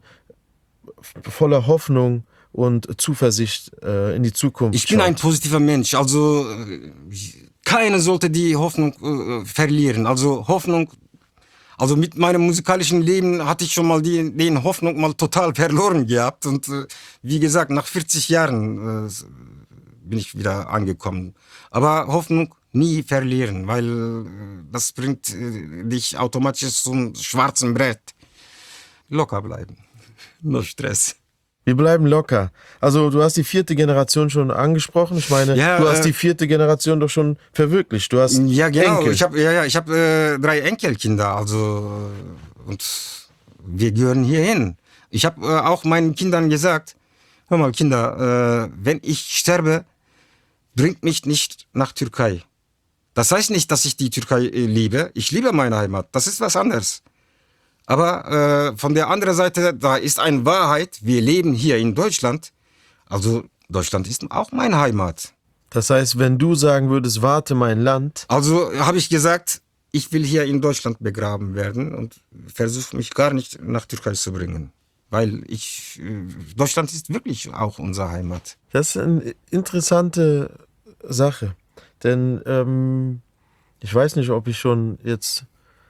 voller Hoffnung und Zuversicht äh, in die Zukunft Ich bin schaut. ein positiver Mensch, also äh, keiner sollte die Hoffnung äh, verlieren. Also Hoffnung, also mit meinem musikalischen Leben hatte ich schon mal die, den Hoffnung mal total verloren gehabt und äh, wie gesagt, nach vierzig Jahren äh, bin ich wieder angekommen. Aber Hoffnung nie verlieren, weil äh, das bringt äh, dich automatisch zum schwarzen Brett. Locker bleiben, no Stress. Wir bleiben locker. Also du hast die vierte Generation schon angesprochen. Ich meine, Ja, du hast äh, die vierte Generation doch schon verwirklicht. Du hast Ja, genau. Enkel. Ich habe ja, ja, ich hab, äh, drei Enkelkinder, also und wir gehören hierhin. Ich habe äh, auch meinen Kindern gesagt, hör mal Kinder, äh, wenn ich sterbe, bringt mich nicht nach Türkei. Das heißt nicht, dass ich die Türkei äh, liebe. Ich liebe meine Heimat. Das ist was anderes. Aber äh, von der anderen Seite, da ist eine Wahrheit. Wir leben hier in Deutschland. Also Deutschland ist auch meine Heimat. Das heißt, wenn du sagen würdest, warte mein Land, Also habe ich gesagt, ich will hier in Deutschland begraben werden und versuche mich gar nicht nach Türkei zu bringen. Weil ich, äh, Deutschland ist wirklich auch unsere Heimat. das ist eine interessante Sache. Denn ähm, ich weiß nicht, ob ich schon jetzt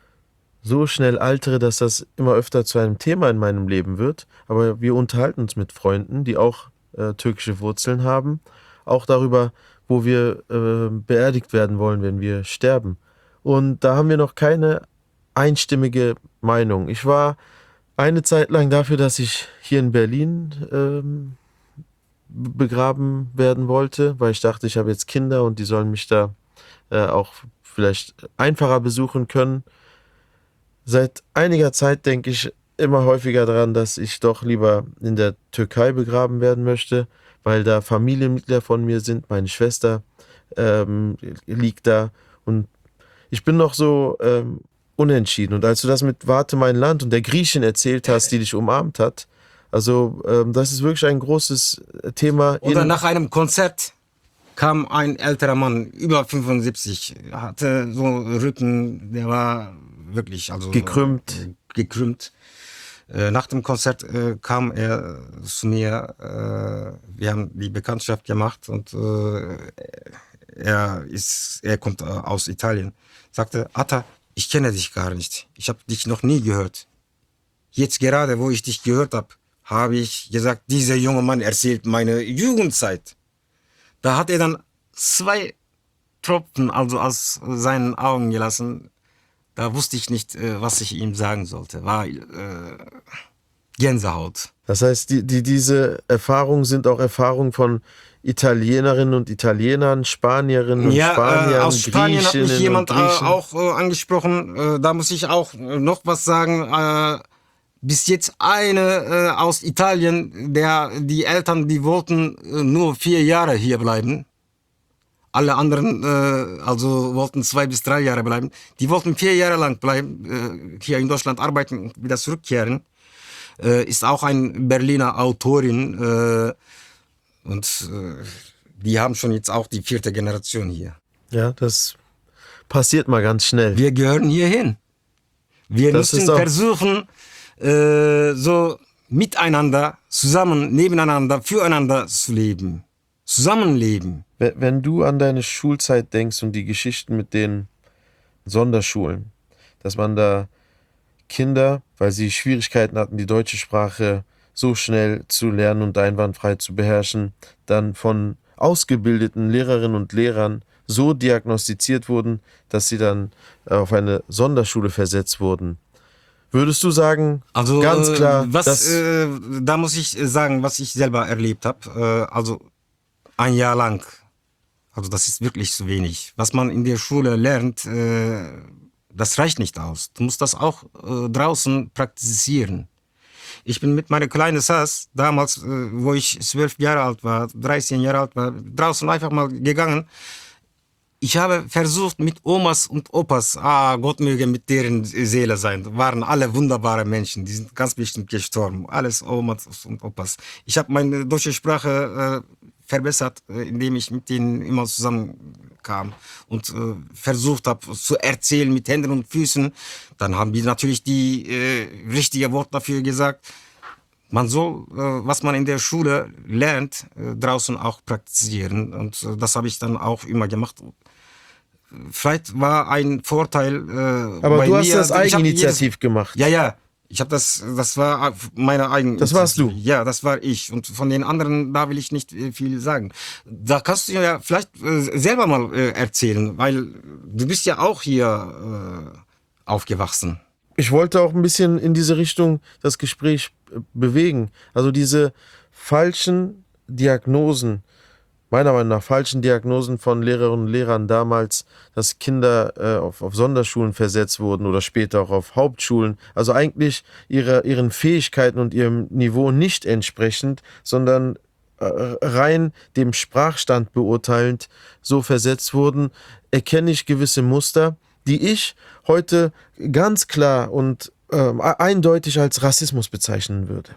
so schnell altere, dass das immer öfter zu einem Thema in meinem Leben wird. Aber wir unterhalten uns mit Freunden, die auch äh, türkische Wurzeln haben, auch darüber, wo wir äh, beerdigt werden wollen, wenn wir sterben. Und da haben wir noch keine einstimmige Meinung. Ich war eine Zeit lang dafür, dass ich hier in Berlin ähm, begraben werden wollte, weil ich dachte, ich habe jetzt Kinder und die sollen mich da äh, auch vielleicht einfacher besuchen können. Seit einiger Zeit denke ich immer häufiger daran, dass ich doch lieber in der Türkei begraben werden möchte, weil da Familienmitglieder von mir sind. Meine Schwester ähm, liegt da und ich bin noch so ähm, unentschieden. Und als du das mit Warte mein Land und der Griechin erzählt hast, die dich umarmt hat, also ähm, das ist wirklich ein großes Thema. Oder in- nach einem Konzert kam ein älterer Mann, über fünfundsiebzig, hatte so einen Rücken, der war wirklich also Gekrümmt. äh, gekrümmt. Äh, Nach dem Konzert äh, kam er zu mir, äh, wir haben die Bekanntschaft gemacht und äh, er, ist, er kommt aus Italien, sagte, Atta, ich kenne dich gar nicht. Ich habe dich noch nie gehört. Jetzt gerade, wo ich dich gehört habe, habe ich gesagt, dieser junge Mann erzählt meine Jugendzeit. Da hat er dann zwei Tropfen also aus seinen Augen gelassen. Da wusste ich nicht, was ich ihm sagen sollte. War äh, Gänsehaut. Das heißt, die, die, diese Erfahrungen sind auch Erfahrungen von Italienerinnen und Italienern, Spanierinnen und ja, Spaniern, äh, aus Spanien hat mich jemand und Griechen. Äh, auch äh, angesprochen. Äh, da muss ich auch noch was sagen. Äh, bis jetzt eine äh, aus Italien, der die Eltern, die wollten äh, nur vier Jahre hier bleiben. Alle anderen, äh, also wollten zwei bis drei Jahre bleiben. Die wollten vier Jahre lang bleiben, äh, hier in Deutschland arbeiten und wieder zurückkehren. Äh, ist auch ein Berliner Autorin. Äh, und äh, die haben schon jetzt auch die vierte Generation hier. Ja, das passiert mal ganz schnell. Wir gehören hier hin. Wir Das müssen ist auch- versuchen, äh, so miteinander, zusammen, nebeneinander, füreinander zu leben. Zusammenleben. Wenn wenn du an deine Schulzeit denkst und die Geschichten mit den Sonderschulen, dass man da Kinder, weil sie Schwierigkeiten hatten, die deutsche Sprache so schnell zu lernen und einwandfrei zu beherrschen, dann von ausgebildeten Lehrerinnen und Lehrern so diagnostiziert wurden, dass sie dann äh, auf eine Sonderschule versetzt wurden. Würdest du sagen, Also ganz klar, äh, was, dass äh, da muss ich sagen, was ich selber erlebt habe. Äh, also ein Jahr lang. Also das ist wirklich zu wenig. Was man in der Schule lernt, äh, das reicht nicht aus. Du musst das auch äh, draußen praktizieren. Ich bin mit meiner kleinen Sass, damals, äh, wo ich zwölf Jahre alt war, dreizehn Jahre alt war, draußen einfach mal gegangen. Ich habe versucht mit Omas und Opas, ah, Gott möge mit deren Seele sein, waren alle wunderbare Menschen, die sind ganz bestimmt gestorben. Alles Omas und Opas. Ich habe meine deutsche Sprache äh, verbessert, äh, indem ich mit denen immer zusammenkam und äh, versucht habe zu erzählen mit Händen und Füßen. Dann haben die natürlich die äh, richtige Wort dafür gesagt. Man soll, äh, was man in der Schule lernt, äh, draußen auch praktizieren. Und äh, das habe ich dann auch immer gemacht. Vielleicht war ein Vorteil. Äh, aber bei du hast mir, das ich hab eigeninitiativ jedes, gemacht. Ja, ja. Ich habe das, das war meine eigene. Das warst du? Ja, das war ich. Und von den anderen, da will ich nicht äh, viel sagen. Da kannst du ja vielleicht äh, selber mal äh, erzählen, weil du bist ja auch hier äh, aufgewachsen. Ich wollte auch ein bisschen in diese Richtung das Gespräch äh, bewegen. Also diese falschen Diagnosen, meiner Meinung nach falschen Diagnosen von Lehrerinnen und Lehrern damals, dass Kinder äh, auf, auf Sonderschulen versetzt wurden oder später auch auf Hauptschulen, also eigentlich ihre, ihren Fähigkeiten und ihrem Niveau nicht entsprechend, sondern äh, rein dem Sprachstand beurteilend so versetzt wurden, erkenne ich gewisse Muster, die ich heute ganz klar und äh, eindeutig als Rassismus bezeichnen würde.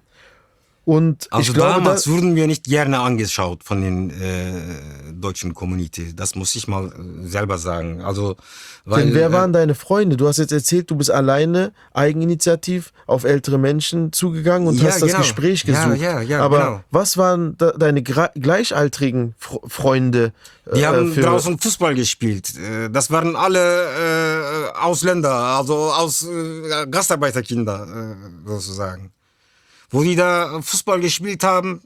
Und Also ich glaube, damals da, wurden wir nicht gerne angeschaut von den äh, deutschen Community. Das muss ich mal äh, selber sagen. Also, weil, denn wer äh, waren deine Freunde? Du hast jetzt erzählt, du bist alleine, eigeninitiativ auf ältere Menschen zugegangen und Ja, hast das genau. Gespräch Ja, gesucht. ja, ja, Aber genau. was waren da deine gra- gleichaltrigen Fr- Freunde? Die äh, haben für, draußen Fußball gespielt. Äh, Das waren alle äh, Ausländer, also aus äh, Gastarbeiterkinder äh, sozusagen. Wo die da Fußball gespielt haben,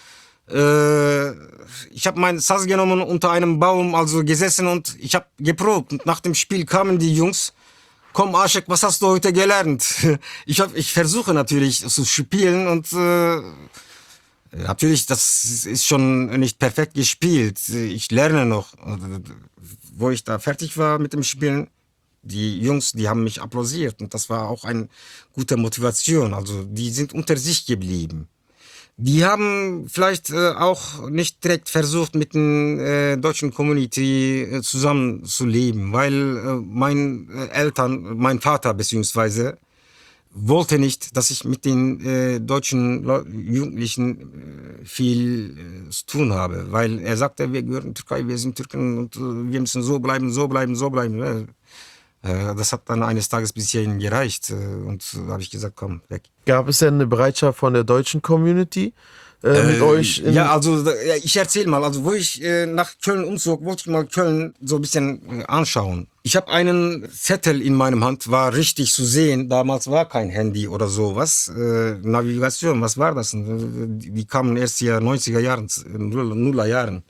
äh, ich habe meinen Sass genommen, unter einem Baum also gesessen und ich habe geprobt. Und nach dem Spiel kamen die Jungs, komm Aschek, was hast du heute gelernt? Ich, hab, ich versuche natürlich zu spielen und äh, natürlich, das ist schon nicht perfekt gespielt. Ich lerne noch. Wo ich da fertig war mit dem Spielen, die Jungs, die haben mich applaudiert und das war auch eine gute Motivation. Also die sind unter sich geblieben. Die haben vielleicht äh, auch nicht direkt versucht, mit der äh, deutschen Community äh, zusammen zu leben, weil äh, meine äh, Eltern, mein Vater beziehungsweise, wollte nicht, dass ich mit den äh, deutschen Leu- Jugendlichen äh, viel äh, zu tun habe, weil er sagte, wir gehören zur Türkei, wir sind Türken und äh, wir müssen so bleiben, so bleiben, so bleiben. Äh, das hat dann eines Tages bis hierhin gereicht äh, und da habe ich gesagt, komm, weg. Gab es denn eine Bereitschaft von der deutschen Community, äh, mit Äh, euch? In, ja, also da- ja, ich erzähle mal, also wo ich äh, nach Köln umzog, wollte ich mal Köln so ein bisschen äh, anschauen. Ich habe einen Zettel in meinem Hand, war richtig zu sehen. Damals war kein Handy oder sowas. Äh, Navigation, was war das? Die, die kamen erst ja neunziger Jahren, Null- Nuller Jahren.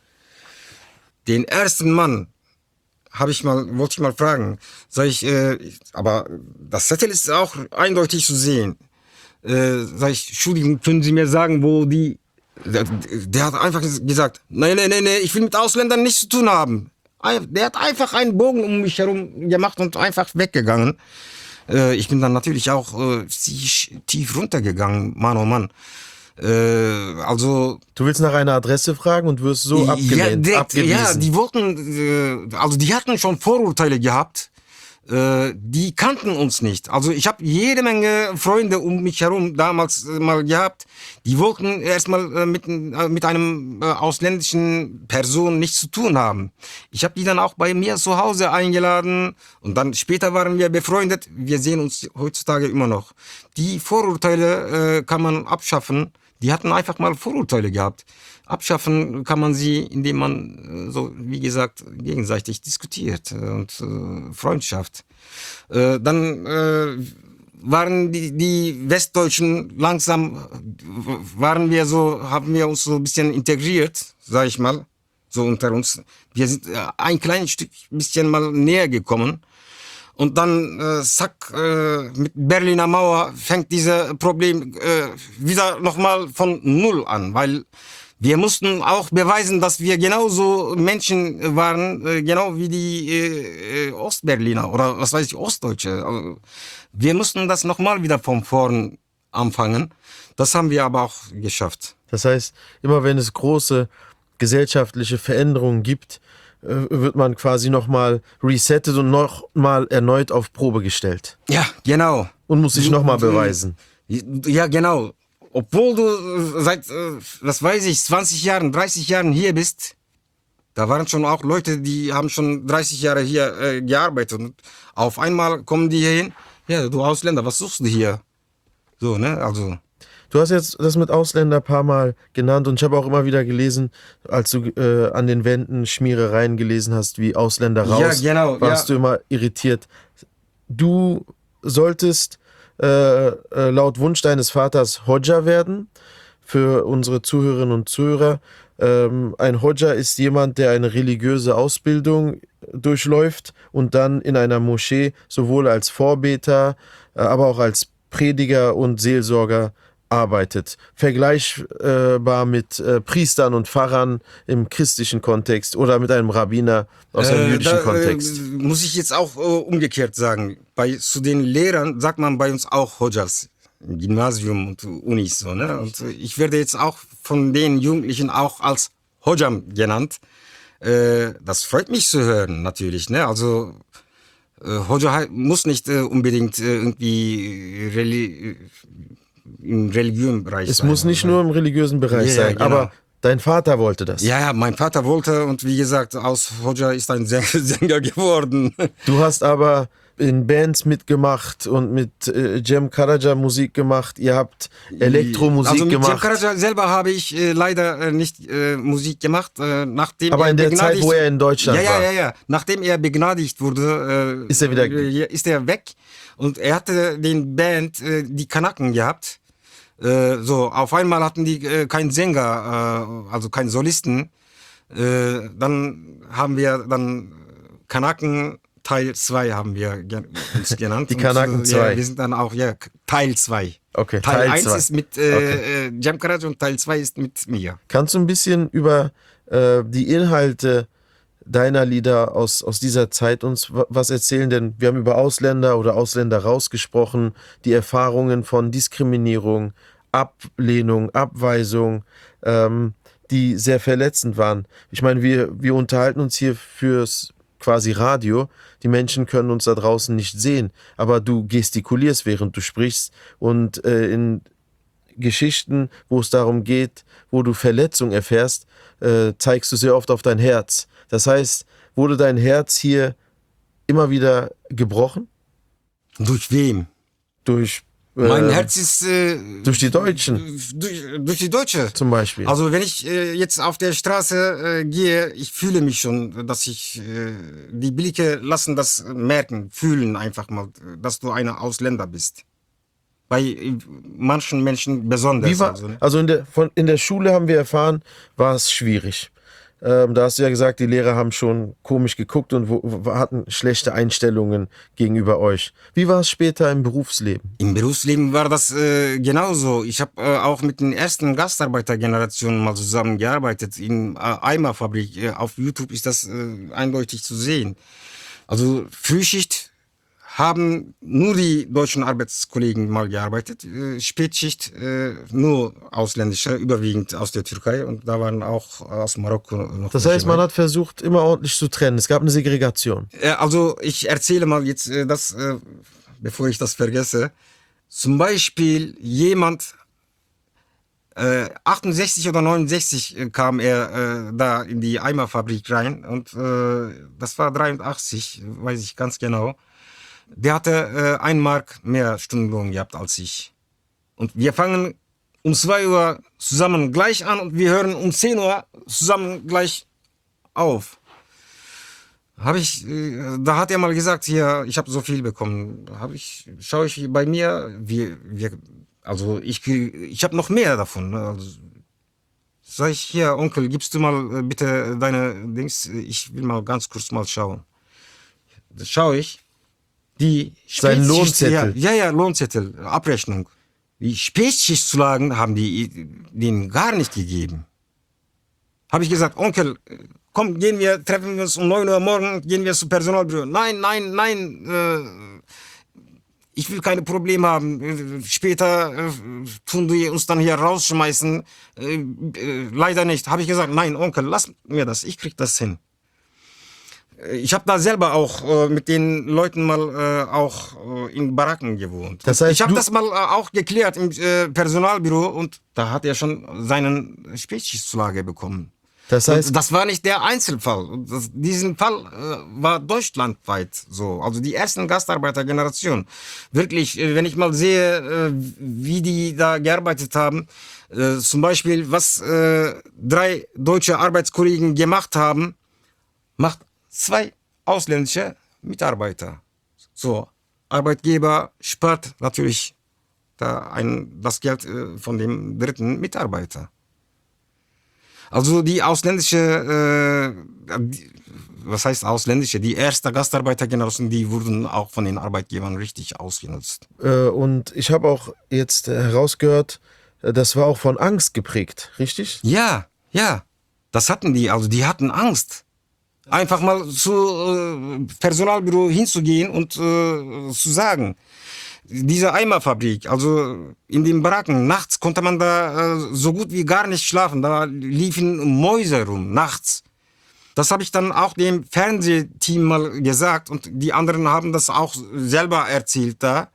Den ersten Mann habe ich mal, wollte ich mal fragen. Sag ich, äh, aber das Zettel ist auch eindeutig zu sehen. Äh, sag ich, Entschuldigung, können Sie mir sagen, wo die... Der, der hat einfach gesagt, nee, nee, nee, nee, ich will mit Ausländern nichts zu tun haben. Der hat einfach einen Bogen um mich herum gemacht und einfach weggegangen. Äh, ich bin dann natürlich auch äh, tief runtergegangen, Mann, oh Mann. Äh, also... du willst nach einer Adresse fragen und wirst so abgelehnt, ja, direkt, abgewiesen. ja, die wollten, äh, also die hatten schon Vorurteile gehabt. Äh, die kannten uns nicht. Also ich habe jede Menge Freunde um mich herum damals äh, mal gehabt. Die wollten erstmal äh, mit, äh, mit einem äh, ausländischen Person nichts zu tun haben. Ich habe die dann auch bei mir zu Hause eingeladen und dann später waren wir befreundet. Wir sehen uns heutzutage immer noch. Die Vorurteile äh, kann man abschaffen. Die hatten einfach mal Vorurteile gehabt. Abschaffen kann man sie, indem man, äh, so wie gesagt, gegenseitig diskutiert äh, und äh, Freundschaft. Äh, dann äh, waren die, die Westdeutschen langsam, äh, waren wir so, haben wir uns so ein bisschen integriert, sag ich mal, so unter uns. Wir sind äh, ein kleines Stück bisschen mal näher gekommen. Und dann, äh, zack, äh, mit Berliner Mauer fängt dieses Problem äh, wieder nochmal von Null an, weil wir mussten auch beweisen, dass wir genauso Menschen waren, äh, genau wie die äh, Ostberliner oder was weiß ich, Ostdeutsche. Also, wir mussten das nochmal wieder von vorn anfangen. Das haben wir aber auch geschafft. Das heißt, immer wenn es große gesellschaftliche Veränderungen gibt, wird man quasi nochmal resettet und nochmal erneut auf Probe gestellt. Ja, genau. Und muss sich nochmal beweisen. Ja, genau. Obwohl du seit, was weiß ich, zwanzig Jahren, dreißig Jahren hier bist, da waren schon auch Leute, die haben schon dreißig Jahre hier äh, gearbeitet. Und auf einmal kommen die hier hin, ja, du Ausländer, was suchst du hier? So, ne, also... Du hast jetzt das mit Ausländer ein paar Mal genannt und ich habe auch immer wieder gelesen, als du äh, an den Wänden Schmierereien gelesen hast, wie Ausländer raus, ja, genau, warst ja. du immer irritiert. Du solltest äh, äh, laut Wunsch deines Vaters Hodja werden. Für unsere Zuhörerinnen und Zuhörer. Ähm, ein Hodja ist jemand, der eine religiöse Ausbildung durchläuft und dann in einer Moschee sowohl als Vorbeter, äh, aber auch als Prediger und Seelsorger arbeitet. Vergleichbar mit äh, Priestern und Pfarrern im christlichen Kontext oder mit einem Rabbiner aus einem Äh, jüdischen da, Kontext. Äh, muss ich jetzt auch äh, umgekehrt sagen. Bei, zu den Lehrern sagt man bei uns auch Hodjas. Im Gymnasium und Unis. So, ne? Und äh, ich werde jetzt auch von den Jugendlichen auch als Hodjam genannt. Äh, das freut mich zu hören, natürlich. Ne? Also äh, Hodja muss nicht äh, unbedingt äh, irgendwie Reli im religiösen Bereich Es sein. muss nicht oder? nur im religiösen Bereich Ja, ja, sein, genau. aber dein Vater wollte das. Ja, ja, mein Vater wollte und wie gesagt, aus Hodja ist ein Sänger geworden. Du hast aber in Bands mitgemacht und mit äh, Cem Karaca Musik gemacht. Ihr habt Elektromusik also mit gemacht. Cem Karaca selber habe ich äh, leider äh, nicht äh, Musik gemacht, äh, nachdem Aber er in der begnadigt, Zeit, wo er in Deutschland ja, ja, war. Ja, ja, nachdem er begnadigt wurde, äh, Ist er wieder- äh, ist er weg und er hatte den Band äh, die Kanaken gehabt. Äh, so, auf einmal hatten die äh, keinen Sänger, äh, also keinen Solisten. Äh, dann haben wir dann Kanaken Teil zwei haben wir gen uns genannt. Die Kanaken Und, äh, zwei. Ja, wir sind dann auch, ja, Teil zwei. Okay, Teil Teil eins zwei. ist mit äh, Okay. äh, Cem Karaca und Teil zwei ist mit mir. Kannst du ein bisschen über äh, die Inhalte deiner Lieder aus, aus dieser Zeit uns wa- was erzählen? Denn wir haben über Ausländer oder Ausländer rausgesprochen, die Erfahrungen von Diskriminierung, Ablehnung, Abweisung, ähm, die sehr verletzend waren. Ich meine, wir, wir unterhalten uns hier fürs quasi Radio. Die Menschen können uns da draußen nicht sehen, aber du gestikulierst, während du sprichst und äh, in Geschichten, wo es darum geht, wo du Verletzung erfährst, äh, zeigst du sehr oft auf dein Herz. Das heißt, wurde dein Herz hier immer wieder gebrochen? Durch wem? Durch Mein ähm, Herz ist äh, durch die Deutschen durch, durch die Deutsche. zum Beispiel. Also wenn ich äh, jetzt auf der Straße äh, gehe, ich fühle mich schon, dass ich, äh, die Blicke lassen das merken, fühlen einfach mal, dass du ein Ausländer bist. Bei äh, manchen Menschen besonders. Wie war, also, ne? also in der, von, in der Schule haben wir erfahren, war es schwierig. Ähm, da hast du ja gesagt, die Lehrer haben schon komisch geguckt und wo, wo, hatten schlechte Einstellungen gegenüber euch. Wie war es später im Berufsleben? Im Berufsleben war das äh, genauso. Ich habe äh, auch mit den ersten Gastarbeitergenerationen mal zusammengearbeitet in äh, Eimerfabrik. Äh, auf YouTube ist das äh, eindeutig zu sehen. Also Frühschicht haben nur die deutschen Arbeitskollegen mal gearbeitet. Äh, Spätschicht äh, nur ausländische, überwiegend aus der Türkei, und da waren auch aus Marokko noch. Das heißt, man hat versucht, immer ordentlich zu trennen. Es gab eine Segregation. Äh, Also ich erzähle mal jetzt äh, das, äh, bevor ich das vergesse. Zum Beispiel jemand, äh, achtundsechzig oder neunundsechzig äh, kam er äh, da in die Eimerfabrik rein, und äh, das war dreiundachtzig, weiß ich ganz genau. Der hatte äh, ein Mark mehr Stundenlohn gehabt als ich. Und wir fangen um zwei Uhr zusammen gleich an und wir hören um zehn Uhr zusammen gleich auf. Habe ich, äh, da hat er mal gesagt, hier, ich habe so viel bekommen. Habe ich, schaue ich bei mir, wir, wir, also ich, ich habe noch mehr davon. Ne? Also, sag ich, hier, Onkel, gibst du mal äh, bitte deine Dings, ich will mal ganz kurz mal schauen. Das schaue ich. Die Sein Spätschicht- Lohnzettel. Ja, ja, ja, Lohnzettel, Abrechnung. Die Spätschichtzulagen haben die denen gar nicht gegeben. Habe ich gesagt, Onkel, komm, gehen wir, treffen wir uns um neun Uhr morgen, gehen wir zum Personalbüro. Nein, nein, nein, äh, ich will keine Probleme haben. Später äh, tun die uns dann hier rausschmeißen. Äh, äh, leider nicht. Habe ich gesagt, nein, Onkel, lass mir das, ich krieg das hin. Ich habe da selber auch äh, mit den Leuten mal äh, auch äh, in Baracken gewohnt. Das heißt, ich habe du- das mal äh, auch geklärt im äh, Personalbüro, und da hat er schon seinen Spätschichtzulage bekommen. Das heißt, Und das war nicht der Einzelfall. Und Das, diesen Fall äh, war deutschlandweit so. Also die ersten Gastarbeitergeneration. Wirklich, äh, wenn ich mal sehe, äh, wie die da gearbeitet haben, äh, zum Beispiel, was äh, drei deutsche Arbeitskollegen gemacht haben, macht zwei ausländische Mitarbeiter. So, Arbeitgeber spart natürlich da ein, das Geld äh, von dem dritten Mitarbeiter. Also die ausländische, äh, die, was heißt ausländische, die erste Gastarbeitergeneration, die wurden auch von den Arbeitgebern richtig ausgenutzt. äh, und ich habe auch jetzt äh, herausgehört, äh, das war auch von Angst geprägt, richtig? Ja, ja, das hatten die, also die hatten Angst. Einfach mal zu äh, Personalbüro hinzugehen und äh, zu sagen, diese Eimerfabrik, also in den Baracken, nachts konnte man da äh, so gut wie gar nicht schlafen, da liefen Mäuse rum, nachts. Das habe ich dann auch dem Fernsehteam mal gesagt, und die anderen haben das auch selber erzählt da.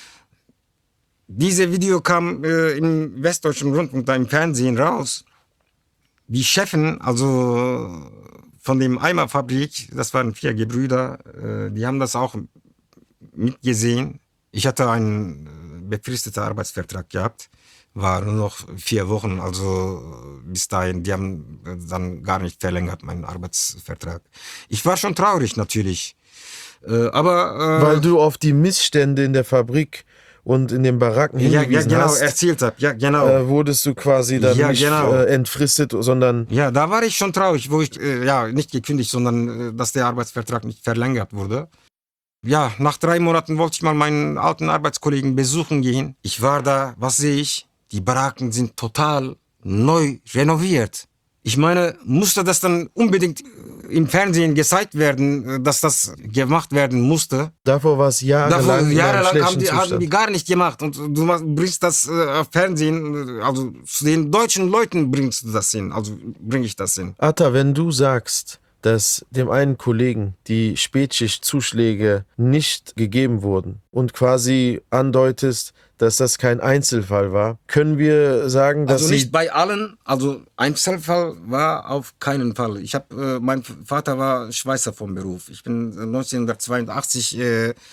Diese Video kam äh, im Westdeutschen Rundfunk da im Fernsehen raus. Die Chefin, also von dem Eimerfabrik, das waren vier Gebrüder, äh, die haben das auch mitgesehen. Ich hatte einen äh, befristeten Arbeitsvertrag gehabt, war nur noch vier Wochen, also äh, bis dahin, die haben äh, dann gar nicht verlängert, meinen Arbeitsvertrag. Ich war schon traurig natürlich, äh, aber... Äh, Weil du auf die Missstände in der Fabrik und in den Baracken ja, ja, hingewiesen genau, hast, erzählt habe, ja, genau. äh, wurdest du quasi dann Ja, nicht genau. äh, entfristet, sondern Ja, da war ich schon traurig, wo ich, äh, ja, nicht gekündigt, sondern äh, dass der Arbeitsvertrag nicht verlängert wurde. Ja, nach drei Monaten wollte ich mal meinen alten Arbeitskollegen besuchen gehen. Ich war da, was sehe ich? Die Baracken sind total neu renoviert. Ich meine, musste das dann unbedingt im Fernsehen gezeigt werden, dass das gemacht werden musste? davor war es jahrelang Davor, in einem jahrelang haben schlechten die, haben Zustand. die gar nicht gemacht. Und du machst- bringst das äh, auf Fernsehen, äh, also zu den deutschen Leuten bringst du das hin. Also bringe ich das hin. Atta, wenn du sagst, dass dem einen Kollegen die Spätschichtzuschläge nicht gegeben wurden und quasi andeutest, dass das kein Einzelfall war, können wir sagen, dass Also sie... nicht bei allen, also Einzelfall war auf keinen Fall. Ich habe, äh, mein Vater war Schweißer vom Beruf. Ich bin neunzehnhundertzweiundachtzig, äh,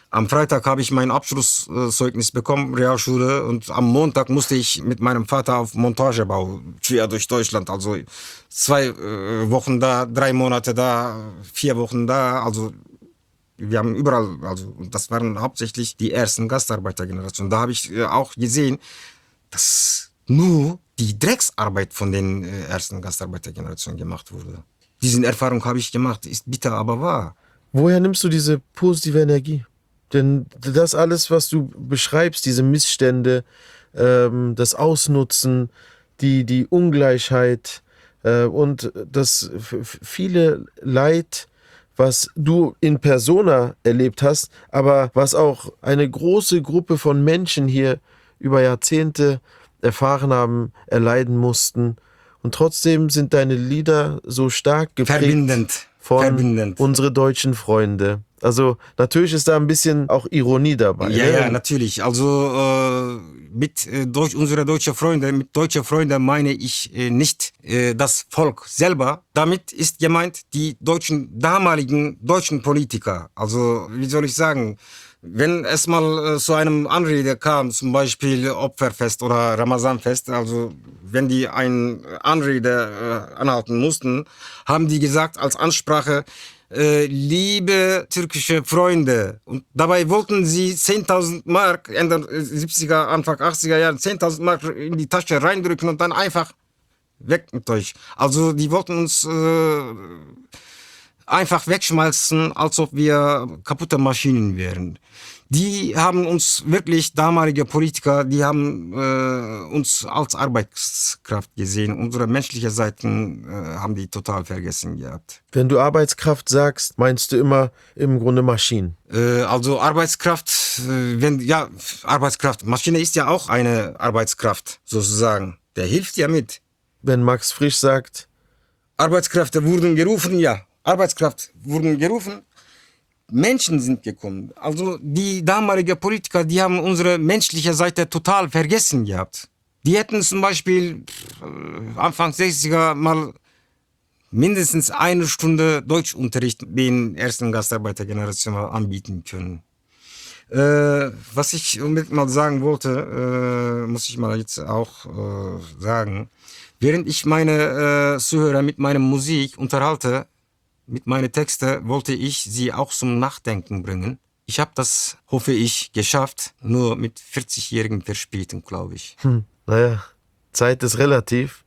Am Freitag habe ich mein Abschlusszeugnis bekommen, Realschule, und am Montag musste ich mit meinem Vater auf Montagebau quer durch Deutschland, also zwei äh, Wochen da, drei Monate da, vier Wochen da, also wir haben überall, also das waren hauptsächlich die ersten Gastarbeitergenerationen. Da habe ich äh, auch gesehen, dass nur die Drecksarbeit von den äh, ersten Gastarbeitergenerationen gemacht wurde. Diese Erfahrung habe ich gemacht, ist bitter, aber wahr. Woher nimmst du diese positive Energie? Denn das alles, was du beschreibst, diese Missstände, ähm, das Ausnutzen, die, die Ungleichheit äh, und das f- viele Leid, was du in persona erlebt hast, aber was auch eine große Gruppe von Menschen hier über Jahrzehnte erfahren haben, erleiden mussten. Und trotzdem sind deine Lieder so stark geprägt Verbindend. von Verbindend. unsere deutschen Freunde. Also natürlich ist da ein bisschen auch Ironie dabei. Ja, ne? ja, natürlich. Also äh, mit äh, Deutsch, unsere deutschen Freunde, mit deutschen Freunden meine ich äh, nicht äh, das Volk selber. Damit ist gemeint die deutschen, damaligen deutschen Politiker. Also wie soll ich sagen, wenn es mal äh, zu einem Anrede kam, zum Beispiel Opferfest oder Ramazanfest, also wenn die ein Anrede äh, anhalten mussten, haben die gesagt als Ansprache, äh, liebe türkische Freunde. Und dabei wollten sie zehntausend Mark, Ende siebziger, Anfang achtziger Jahre, zehntausend Mark in die Tasche reindrücken und dann einfach weg mit euch. Also die wollten uns äh, einfach wegschmeißen, als ob wir kaputte Maschinen wären. Die haben uns wirklich, damalige Politiker, die haben äh, uns als Arbeitskraft gesehen. Unsere menschliche Seiten äh, haben die total vergessen gehabt. Wenn du Arbeitskraft sagst, meinst du immer im Grunde Maschinen. Äh, also Arbeitskraft, äh, wenn, ja, Arbeitskraft. Maschine ist ja auch eine Arbeitskraft, sozusagen. Der hilft ja mit. Wenn Max Frisch sagt, Arbeitskräfte wurden gerufen, ja. Arbeitskraft wurden gerufen. Menschen sind gekommen. Also die damaligen Politiker, die haben unsere menschliche Seite total vergessen gehabt. Die hätten zum Beispiel äh, Anfang sechziger mal mindestens eine Stunde Deutschunterricht den ersten Gastarbeitergenerationen mal anbieten können. Äh, was ich unbedingt mal sagen wollte, äh, muss ich mal jetzt auch äh, sagen. Während ich meine äh, Zuhörer mit meiner Musik unterhalte, mit meinen Texten, wollte ich sie auch zum Nachdenken bringen. Ich habe das, hoffe ich, geschafft, nur mit vierzigjährigen Verspätung, glaube ich. hm, naja, Zeit ist relativ.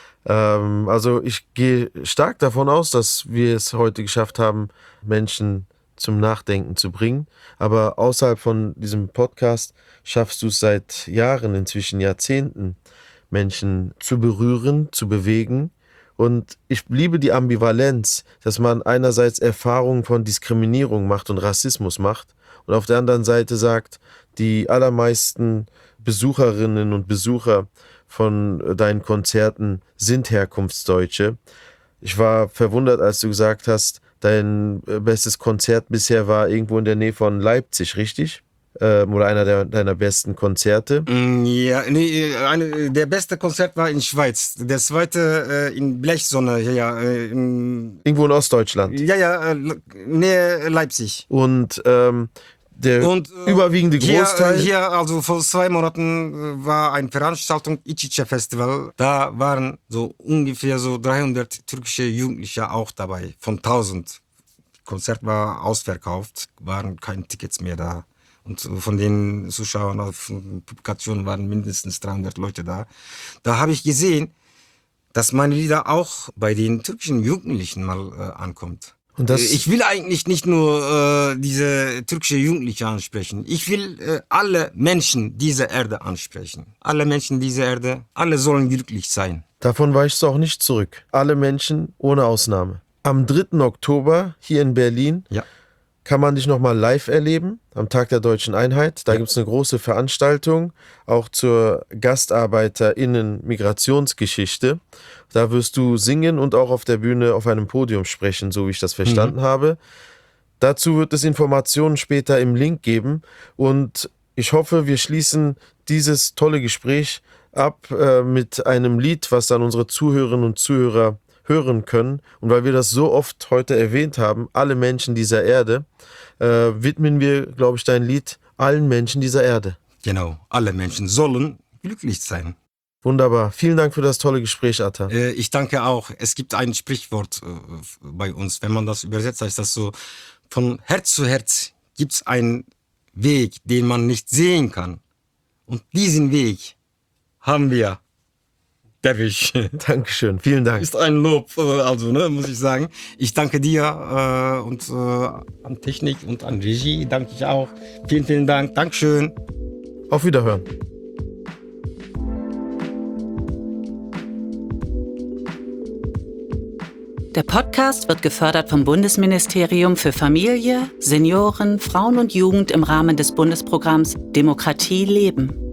Ähm, also ich gehe stark davon aus, dass wir es heute geschafft haben, Menschen zum Nachdenken zu bringen. Aber außerhalb von diesem Podcast schaffst du es seit Jahren, inzwischen Jahrzehnten, Menschen zu berühren, zu bewegen. Und ich liebe die Ambivalenz, dass man einerseits Erfahrungen von Diskriminierung macht und Rassismus macht und auf der anderen Seite sagt, die allermeisten Besucherinnen und Besucher von deinen Konzerten sind Herkunftsdeutsche. Ich war verwundert, als du gesagt hast, dein bestes Konzert bisher war irgendwo in der Nähe von Leipzig, richtig? Ähm, oder einer der, deiner besten Konzerte? Ja, nee, eine, der beste Konzert war in Schweiz. Der zweite äh, in Blechsonne, ja, ja, äh, in, Irgendwo in Ostdeutschland. ja, ja, äh, Nähe Leipzig. Und ähm, der Und äh, überwiegende hier, Großteil. hier, also vor zwei Monaten äh, war eine Veranstaltung, İç-İçe Festival. Da waren so ungefähr so dreihundert türkische Jugendliche auch dabei, von tausend. Das Konzert war ausverkauft, waren keine Tickets mehr da. Und von den Zuschauern auf Publikationen waren mindestens dreihundert Leute da. Da habe ich gesehen, dass meine Lieder auch bei den türkischen Jugendlichen mal äh, ankommt. Und das, Ich will eigentlich nicht nur äh, diese türkische Jugendliche ansprechen. Ich will äh, alle Menschen dieser Erde ansprechen. Alle Menschen dieser Erde, alle sollen glücklich sein. davon weichst du auch nicht zurück. Alle Menschen ohne Ausnahme. Am dritten Oktober hier in Berlin Ja. kann man dich nochmal live erleben, am Tag der Deutschen Einheit. Da gibt es eine große Veranstaltung, auch zur GastarbeiterInnen-Migrationsgeschichte. Da wirst du singen und auch auf der Bühne auf einem Podium sprechen, so wie ich das verstanden mhm. habe. Dazu wird es Informationen später im Link geben. Und ich hoffe, wir schließen dieses tolle Gespräch ab äh, mit einem Lied, was dann unsere Zuhörerinnen und Zuhörer hören können. Und weil wir das so oft heute erwähnt haben, alle Menschen dieser Erde, äh, widmen wir, glaube ich, dein Lied allen Menschen dieser Erde. Genau, alle Menschen sollen glücklich sein. Wunderbar. Vielen Dank für das tolle Gespräch, Atta. Äh, ich danke auch. Es gibt ein Sprichwort äh, bei uns, wenn man das übersetzt, heißt das so, von Herz zu Herz gibt es einen Weg, den man nicht sehen kann. Und diesen Weg haben wir. Derwisch. Dankeschön. Vielen Dank. Ist ein Lob, äh, also, ne, muss ich sagen. Ich danke dir äh, und äh, an Technik und an Regie danke ich auch. Vielen, vielen Dank. Dankeschön. Auf Wiederhören. Der Podcast wird gefördert vom Bundesministerium für Familie, Senioren, Frauen und Jugend im Rahmen des Bundesprogramms Demokratie leben.